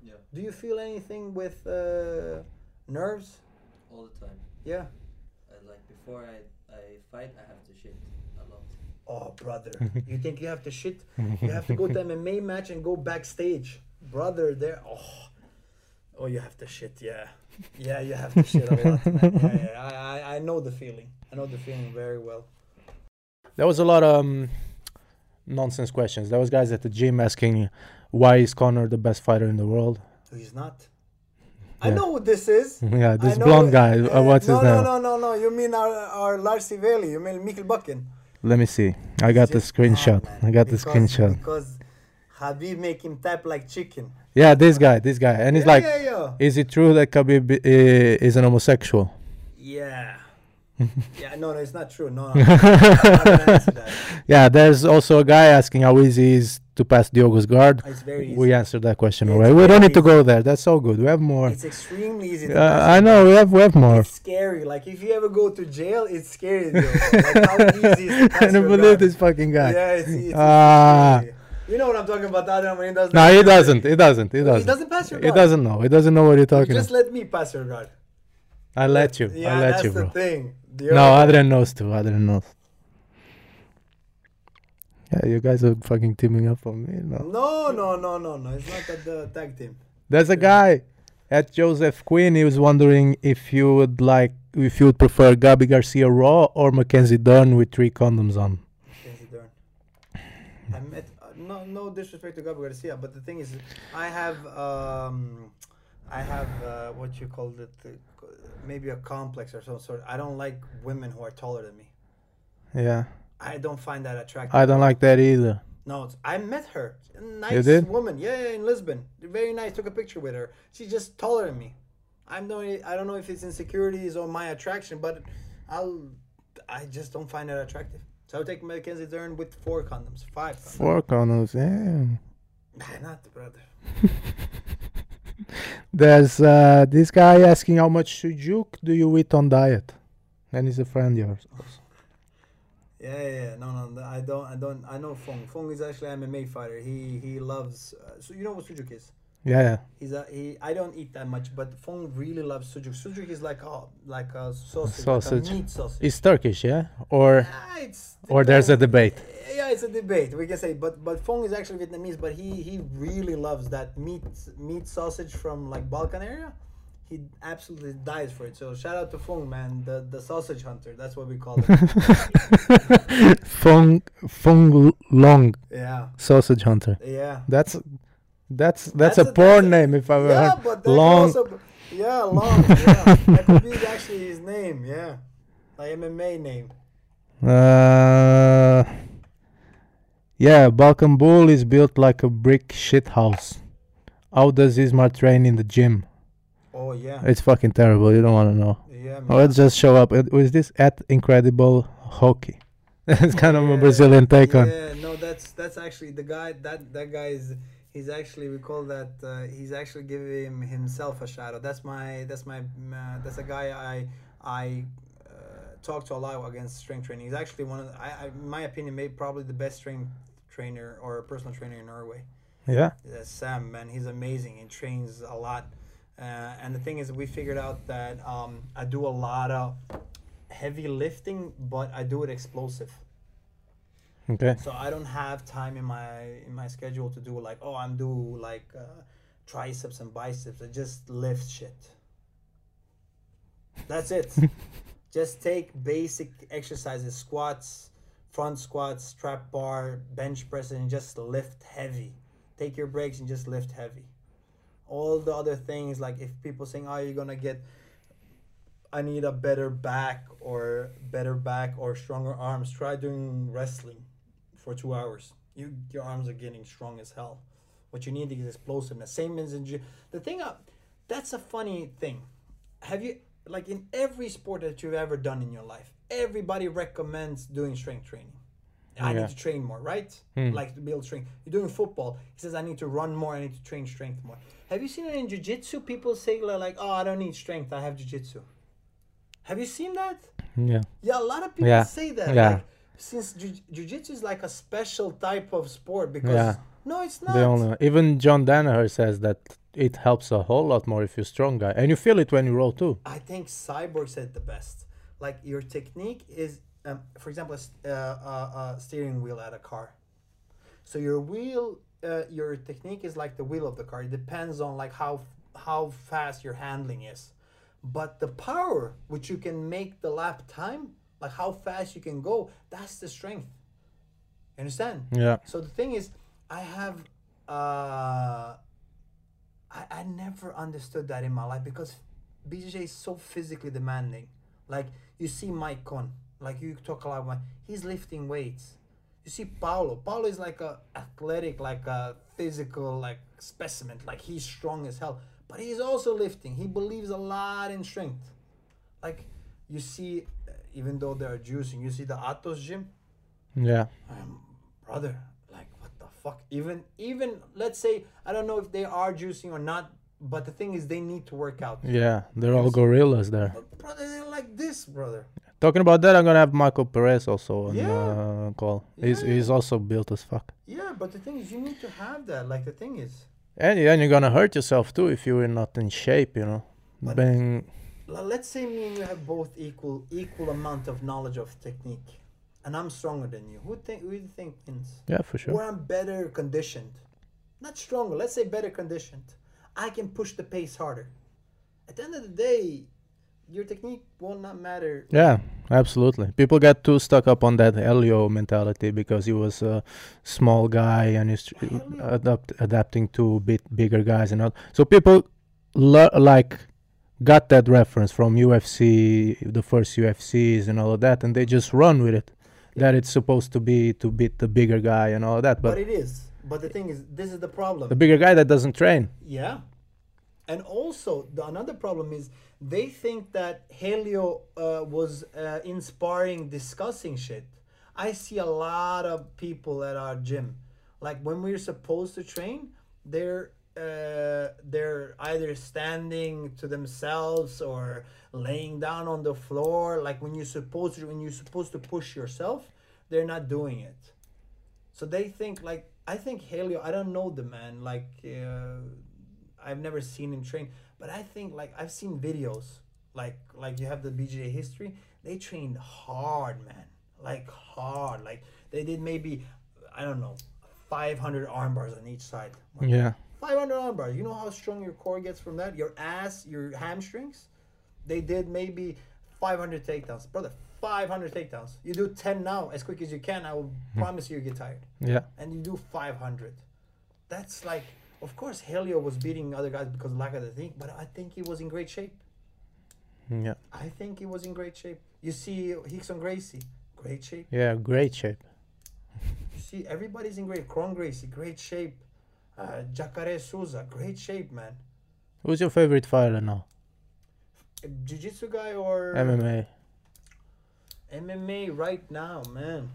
Yeah, Do you feel anything with uh, nerves? all the time. Yeah. I like before I I fight, I have to shit a lot. Oh, brother. You think you have to shit? You have to go to M M A match and go backstage. Brother, there. Oh. Oh, you have to shit, yeah. Yeah, you have to shit a lot, man. Yeah, yeah. I, I, I know the feeling. I know the feeling very well. There was a lot of um, nonsense questions. There was guys at the gym asking, why is Conor the best fighter in the world? He's not. I Yeah. know who this is. Yeah, this I know blonde it. guy. Uh, what's no, his no, name? No, no, no, You mean our, our Lars Siveli. You mean Mikkel Bucken. Let me see. I got the Just- screenshot. oh, man. I got the Because- screenshot. Because Habib make him tap like chicken. Yeah, this guy, this guy. And he's yeah, like, yeah, yeah. is it true that Khabib uh, is an homosexual? Yeah. yeah, no, no, it's not true. No, no. I'm not gonna answer that. Yeah, there's also a guy asking how easy it is to pass Diogo's guard. It's very easy. We answered that question It's already. We don't very need to go there. That's so good. We have more. It's extremely easy. To Uh, pass I him. know, we have we have more. It's scary. Like if you ever go to jail, it's scary. Though. Like how easy is it to I pass don't your believe guard? this fucking guy. Yeah, it's, it's, it's Ah. scary. You know what I'm talking about, Adam, when he does No, that. he doesn't. He doesn't. He doesn't. He doesn't pass your He guard. doesn't know. He doesn't know what you're talking Just about. let me pass your guard. I let you. Yeah, I let that's you, the bro. thing. The No, other- Adrian knows too. Adrian knows. Yeah, you guys are fucking teaming up on me. No. No, no, no, no, no. It's not that the tag team. There's a guy at Joseph Quinn. He was wondering if you would like, if you would prefer Gabi Garcia Raw or Mackenzie Dern with three condoms on. Mackenzie Dern. I met uh, no no disrespect to Gabi Garcia, but the thing is, I have um, I have uh, what you call it, uh, maybe a complex or some sort. I don't like women who are taller than me. Yeah, I don't find that attractive. I don't like that either. No, it's- I met her. A nice You did? woman. Yeah, yeah, in Lisbon. Very nice. Took a picture with her. She's just taller than me. I'm no, I don't know if it's insecurities or my attraction, but I'll. I just don't find it attractive. So I'll take Mackenzie Dern with four condoms, five. Condoms. Four condoms. Yeah. Nah, not brother. There's uh, this guy asking how much sujuk do you eat on diet, and he's a friend of yours. Also. Yeah, yeah, yeah. No, no, no, I don't, I don't, I know Fong. Fong is actually an M M A fighter. He he loves. Uh, so you know what sujuk is? Yeah, yeah. He's a he. I don't eat that much, but Fong really loves sujuk. Sujuk is like a like a sausage, Sausage. like a meat sausage. It's Turkish, yeah, or Ah, it's or there's a depends. debate. Yeah, it's a debate. We can say, but but Fong is actually Vietnamese, but he he really loves that meat meat sausage from like Balkan area. He absolutely dies for it. So shout out to Fong, man, the the sausage hunter. That's what we call it. Fong Fong Long yeah, sausage hunter. yeah. That's that's that's, That's a, a- porn that's a- name if I've ever Yeah, heard. but that could Long. also, yeah, long. Yeah, that could be actually his name. Yeah, like M M A name. Uh, yeah, Balkan Bull is built like a brick shit house. How does Ismar train in the gym? Oh yeah, It's fucking terrible. You don't want to know. yeah. Man. Oh, let's just show up. It, was this at Incredible Hockey? It's kind of a Yeah, Brazilian take on. Yeah, no, that's that's actually the guy. That that guy is. He's actually we call that. Uh, he's actually giving himself a shadow. That's my. That's my. Uh, that's a guy I I uh, talk to a lot against strength training. He's actually one of. The, I, I in my opinion, maybe probably the best strength trainer or personal trainer in Norway. Yeah. Uh, Sam, man, he's amazing. He trains a lot. Uh, and the thing is, we figured out that um, I do a lot of heavy lifting, but I do it explosive. Okay. So I don't have time in my in my schedule to do like, oh, I'm do like uh, triceps and biceps. I just lift shit. That's it. Just take basic exercises, squats, front squats, trap bar, bench press, and just lift heavy. Take your breaks and just lift heavy. All the other things, like if people saying, oh, you're gonna get, I need a better back or better back or stronger arms, try doing wrestling for two hours. You your arms are getting strong as hell. What you need is explosiveness. Same as in gym. The thing, uh, that's a funny thing. Have you, like in every sport that you've ever done in your life, everybody recommends doing strength training. I Yeah. need to train more, right? Hmm. Like to build strength. You're doing football. He says, I need to run more. I need to train strength more. Have you seen it in jiu-jitsu? People say like, oh, I don't need strength. I have jiu-jitsu. Have you seen that? Yeah. Yeah, a lot of people Yeah. say that. Yeah. Like, since jiu- jiu-jitsu is like a special type of sport because Yeah. No, it's not. The only even John Danaher says that it helps a whole lot more if you're strong guy, and you feel it when you roll too. I think Cyborg said the best. Like your technique is, um, for example, a s- uh, uh, uh, steering wheel at a car. So your wheel, uh, your technique is like the wheel of the car. It depends on like how how fast your handling is, but the power which you can make the lap time, like how fast you can go, that's the strength. You understand? Yeah. So the thing is, I have, uh, I, I never understood that in my life because B J J is so physically demanding. Like you see Mike Conn, like you talk a lot about, he's lifting weights. You see Paulo. Paulo is like a athletic, like a physical, like specimen. Like he's strong as hell, but he's also lifting. He believes a lot in strength. Like you see, uh, even though they're juicing, you see the Atos gym. Yeah. Um, brother, like what the fuck? Even even let's say I don't know if they are juicing or not, but the thing is they need to work out. Yeah, they're all gorillas there. But brother, they're like this, brother. Talking about that, I'm gonna have Michael Perez also on Yeah. uh, call. He's Yeah. he's also built as fuck. Yeah, but the thing is you need to have that. Like the thing is, And yeah, and you're gonna hurt yourself too if you're not in shape, you know. But- Bang. l- let's say me and you have both equal equal amount of knowledge of technique, and I'm stronger than you. Who think who do you think wins? Yeah, for sure. Or I'm better conditioned, not stronger. Let's say better conditioned. I can push the pace harder. At the end of the day, your technique will not matter. Yeah, absolutely. People get too stuck up on that Helio mentality because he was a small guy and he's tr- Helio. adapt, adapting to bit bigger guys and all. So people le- like got that reference from U F C, the first U F Cs and all of that, and they just run with it. That it's supposed to be to beat the bigger guy and all of that, But, but it is. But the thing is, this is the problem. the bigger guy that doesn't train. Yeah. And also, the another problem is they think that Helio uh, was uh, inspiring discussing shit. I see a lot of people at our gym, like when we're supposed to train, they're uh, they're either standing to themselves or laying down on the floor. Like when you're supposed to when you're supposed to push yourself, they're not doing it. So they think like I think Helio. I don't know the man. Like uh, I've never seen him train, but I think like I've seen videos. Like like you have the B J J history. They trained hard, man. Like hard. Like they did maybe I don't know five hundred arm bars on each side. Like, Yeah. five hundred arm bars. You know how strong your core gets from that? Your ass, your hamstrings. They did maybe five hundred takedowns, brother. five hundred takedowns. You do ten now as quick as you can. I will promise you, you get tired. Yeah. And you do five hundred. That's like, of course, Helio was beating other guys because of lack of the thing, but I think he was in great shape. Yeah. I think he was in great shape. You see Hickson Gracie, great shape. Yeah, great shape. You see everybody's in great. Kron Gracie, great shape. Uh, Jacare Souza, great shape, man. Who's your favorite fighter now? Jiu-jitsu guy or M M A. M M A right now, man.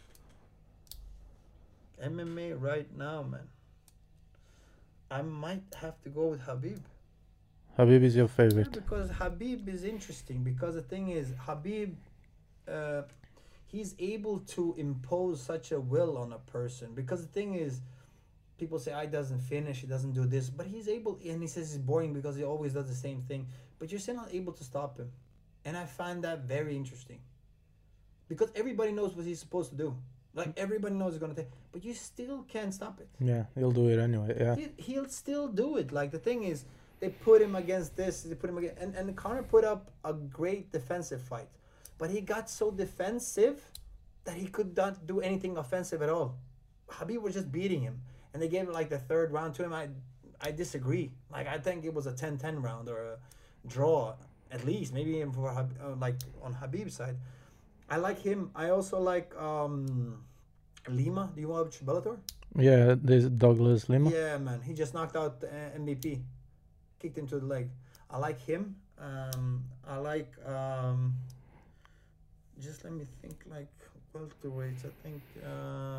M M A right now, man. I might have to go with Habib. Habib is your Yeah, favorite. because Habib is interesting. Because the thing is, Habib, uh, he's able to impose such a will on a person. Because the thing is, people say, "I doesn't finish, he doesn't do this," but he's able, and he says he's boring because he always does the same thing. But you're still not able to stop him, and I find that very interesting. Because everybody knows what he's supposed to do. Like everybody knows he's gonna take, but you still can't stop it. Yeah, he'll do it anyway. Yeah. He, he'll still do it. Like the thing is, they put him against this, they put him against, and and Conor put up a great defensive fight, but he got so defensive that he could not do anything offensive at all. Habib was just beating him, and they gave like the third round to him. I I disagree. Like I think it was a ten ten round or a draw at least, maybe even for Hab- uh, like on Habib's side. I like him. I also like um, Lima. Do you watch Bellator? Yeah, there's Douglas Lima. Yeah, man. He just knocked out uh, M V P. Kicked him to the leg. I like him. Um, I like... Um, just let me think like welterweights. I think... Uh,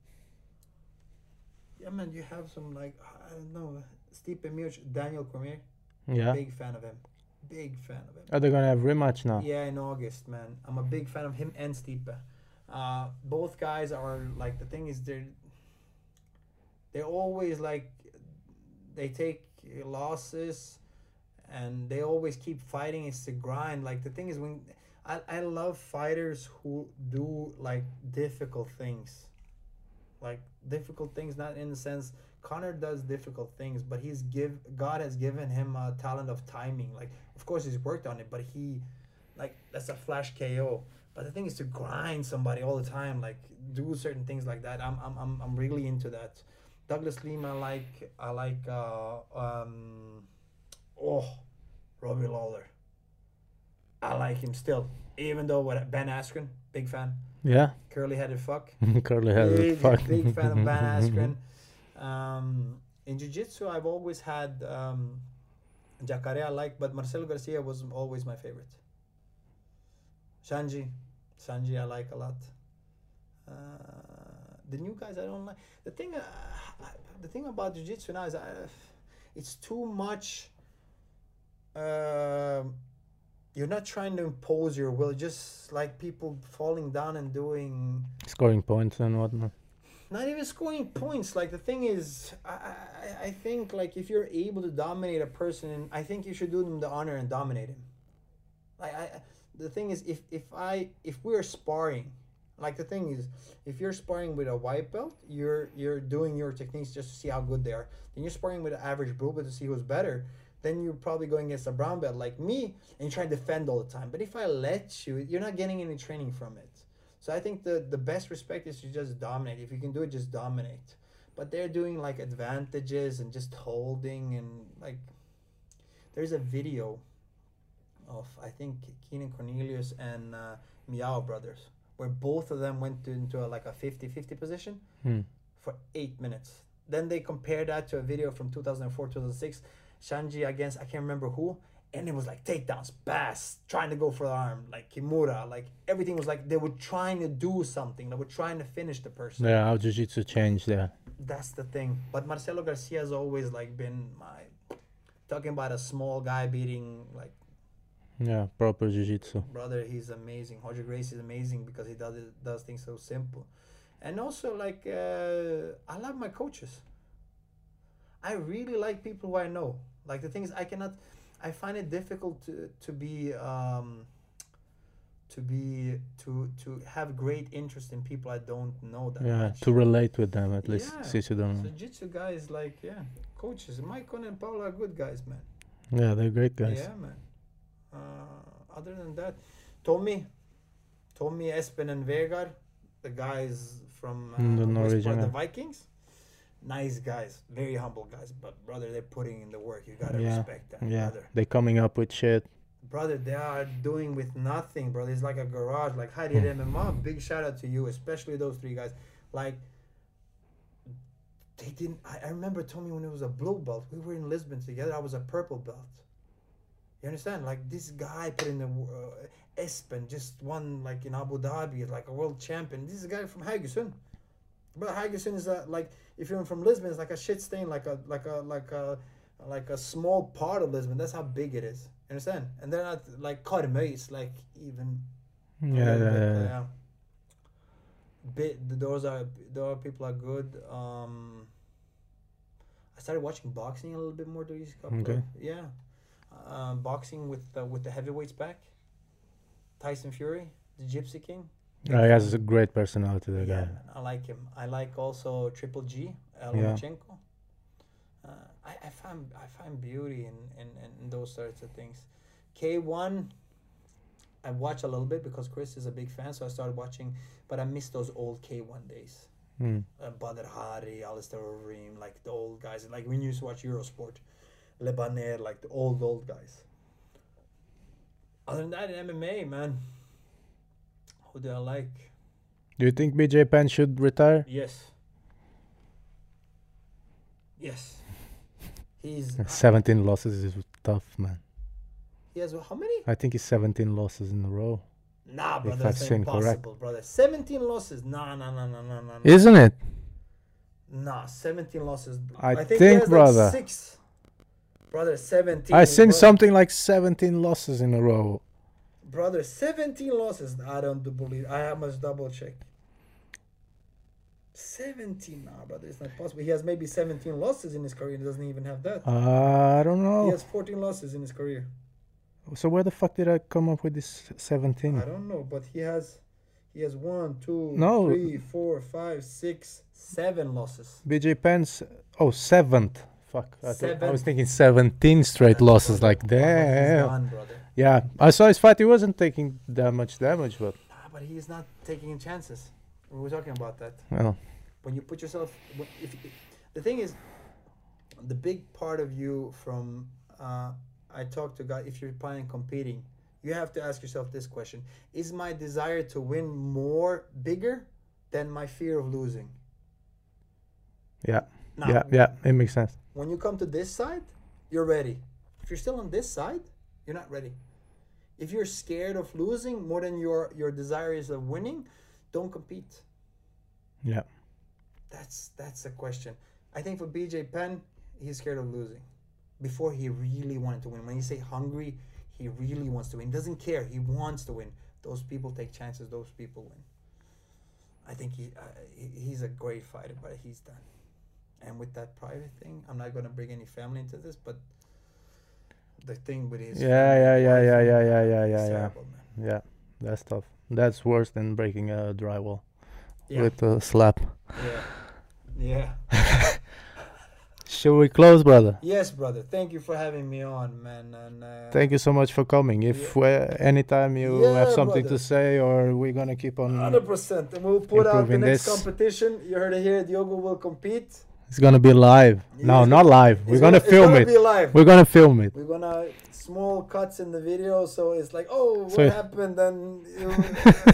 yeah, man. You have some like... I don't know. Stipe Miocic. Daniel Cormier. Yeah. Big fan of him. Big fan of him. Are they gonna have rematch now? Yeah, in August, man. I'm a big fan of him and Stipe. Uh, both guys are like the thing is they're they always like they take losses, and they always keep fighting. It's the grind. Like the thing is, when I, I love fighters who do like difficult things, like difficult things, not in the sense Conor does difficult things, but he's give God has given him a talent of timing. Like of course he's worked on it, but he like that's a flash K O. But the thing is to grind somebody all the time, like do certain things like that. I'm I'm I'm, I'm really into that. Douglas Lima, I like I like uh um oh Robbie Lawler. I like him still, even though what Ben Askren, big fan. Yeah. Curly headed fuck. Curly headed Big, fuck. big fan of Ben Askren. Um, in jiu-jitsu, I've always had um, Jacare I like, but Marcelo Garcia was always my favorite. Shanji, Sanji I like a lot. Uh, the new guys I don't like. The thing, uh, the thing about jiu-jitsu now is, I, it's too much. Uh, you're not trying to impose your will, just like people falling down and doing. Scoring points and whatnot. Not even scoring points. Like the thing is, I, I I think like if you're able to dominate a person, I think you should do them the honor and dominate him. Like I, the thing is, if if I if we're sparring, like the thing is, if you're sparring with a white belt, you're you're doing your techniques just to see how good they are. Then you're sparring with an average blue belt to see who's better. Then you're probably going against a brown belt like me, and you try to defend all the time. But if I let you, you're not getting any training from it. So I think the, the best respect is to just dominate. If you can do it, just dominate. But they're doing like advantages and just holding and like. There's a video of I think Keenan Cornelius and uh, Miao brothers where both of them went to, into a, like a fifty-fifty position Hmm. for eight minutes. Then they compared that to a video from two thousand four, two thousand six. Shanji against, I can't remember who. And it was like takedowns, bass, trying to go for the arm, like Kimura. Like everything was like they were trying to do something. They were trying to finish the person. Yeah, how jiu-jitsu changed, yeah. That's the thing. But Marcelo Garcia has always like been my... Talking about a small guy beating like... Yeah, proper jiu-jitsu. Brother, he's amazing. Roger Grace is amazing because he does it, does things so simple. And also like, uh, I love my coaches. I really like people who I know. Like the thing is, I cannot... I find it difficult to to be um, to be to to have great interest in people I don't know that Yeah, much. to relate with them at least. Yeah. Since you don't So know. jiu-jitsu guys like yeah, coaches. Maikon and Paul are good guys, man. Yeah, they're great guys. Yeah, man. Uh, other than that, Tommy, Tommy, Espen, and Vegard, the guys from uh, Mm, the West Norwegian Part, the guy. Vikings. Nice guys, very humble guys, but brother, they're putting in the work. You gotta Yeah, respect that, Yeah, brother. they're coming up with shit. Brother, they are doing with nothing, brother. It's like a garage. Like Heidi Hmm. M M A, big shout out to you, especially those three guys. Like, they didn't. I, I remember Tommy when it was a blue belt. We were in Lisbon together. I was a purple belt. You understand? Like this guy put in the uh, Espen just won like in Abu Dhabi, like a world champion. This is a guy from Haugesund. But Haugesund is a, like if you're from Lisbon, it's like a shit stain, like a like a like a like a small part of Lisbon. That's how big it is. You understand? And they're not like Karmøy. It's like even. a Yeah, little yeah, bit, yeah. yeah. Bit, those are those people are good. Um, I started watching boxing a little bit more these couple. Okay. Of, yeah, um, boxing with uh, with the heavyweights back. Tyson Fury, the Gypsy King. Uh, he has a great personality, that Yeah, guy. man, I like him. I like also Triple G, Yeah. Lomachenko. Uh, I, I find I find beauty in, in, in those sorts of things. K one, I watch a little bit because Chris is a big fan, so I started watching. But I miss those old K one days. Hmm. Uh, Badr Hari, Alistair Overeem, like the old guys. Like when you used to watch Eurosport, Lebaner, like the old old guys. Other than that, in M M A, man, who do I like? Do you think B J Penn should retire? Yes. Yes. He's seventeen losses is tough, man. he has how many? I think it's seventeen losses in a row. Nah, brother, I've that's seen impossible, correct. brother. Seventeen losses. Nah, nah, nah, nah, nah, nah. Isn't it? Nah, seventeen losses. I think, he think, has brother. Like six. Brother, seventeen. I seen brother. something like seventeen losses in a row. Brother, seventeen losses. I don't believe. I must double check. seventeen, nah, brother, it's not possible. He has maybe seventeen losses in his career. He doesn't even have that. Uh, I don't He know. has fourteen losses in his career. So where the fuck did I come up with this seventeen? I don't know, but he has, he has one, two, No. three, four, five, six, seven losses. B J Penn's oh seventh. Fuck. I, thought- I was Seventh. thinking seventeen straight losses. Like He's damn. done, brother. Yeah, I saw his fight. He wasn't taking that much damage, but Nah, but he's not taking chances. We were talking about that. well, When you put yourself, when- if, if the thing is, the big part of you from, uh, I talk to guys, if you're planning competing, you have to ask yourself this question: is my desire to win more bigger than my fear of losing? yeah, Now, yeah, yeah. It makes sense. when you come to this side, you're ready. If you're still on this side, you're not ready. If you're scared of losing more than your your desire is of winning, don't compete. Yeah, That's that's the question. I think for B J Penn, he's scared of losing. Before he really wanted to win. When you say hungry, he really wants to win. He doesn't care. He wants to win. Those people take chances. Those people win. I think he, uh, he he's a great fighter, but he's done. And with that private thing, I'm not gonna bring any family into this, but the thing with his yeah, family, yeah, yeah, wife yeah, and- yeah, yeah, yeah, it's yeah, yeah. terrible, man. Yeah, that's tough. That's worse than breaking a drywall Yeah. with a slap. Yeah. Yeah. Should we close, brother? Yes, brother. Thank you for having me on, man. And uh, Thank you so much for coming. If uh, anytime you have Yeah, something brother. to say, or we're gonna keep on, Hundred percent, and we'll put out the improving next this. competition. You heard it here. Diogo will compete. it's gonna be live. Yeah, No, it's not gonna- live. We're It's gonna it's film gonna it. Be live. We're gonna film it. We're gonna small cuts in the video, so it's like, oh, what So- happened? And you know,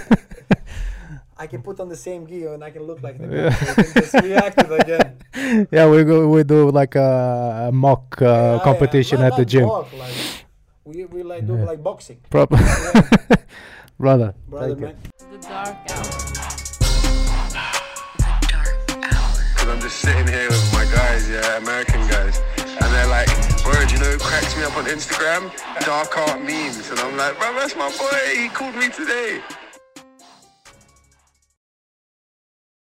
I can put on the same gear and I can look like the guy. Yeah. So you can just react it again. Yeah, we go. We do like a, a mock uh, Yeah, yeah. competition Not- at the not gym. walk, like, we we like do Yeah. like boxing, Proper, brother. brother, thank you. man. The dark hour. Cause I'm just sitting here with my guys, yeah, American guys. And they're like, word, you know who cracks me up on Instagram? Dark art memes. And I'm like, bro, that's my boy. He called me today.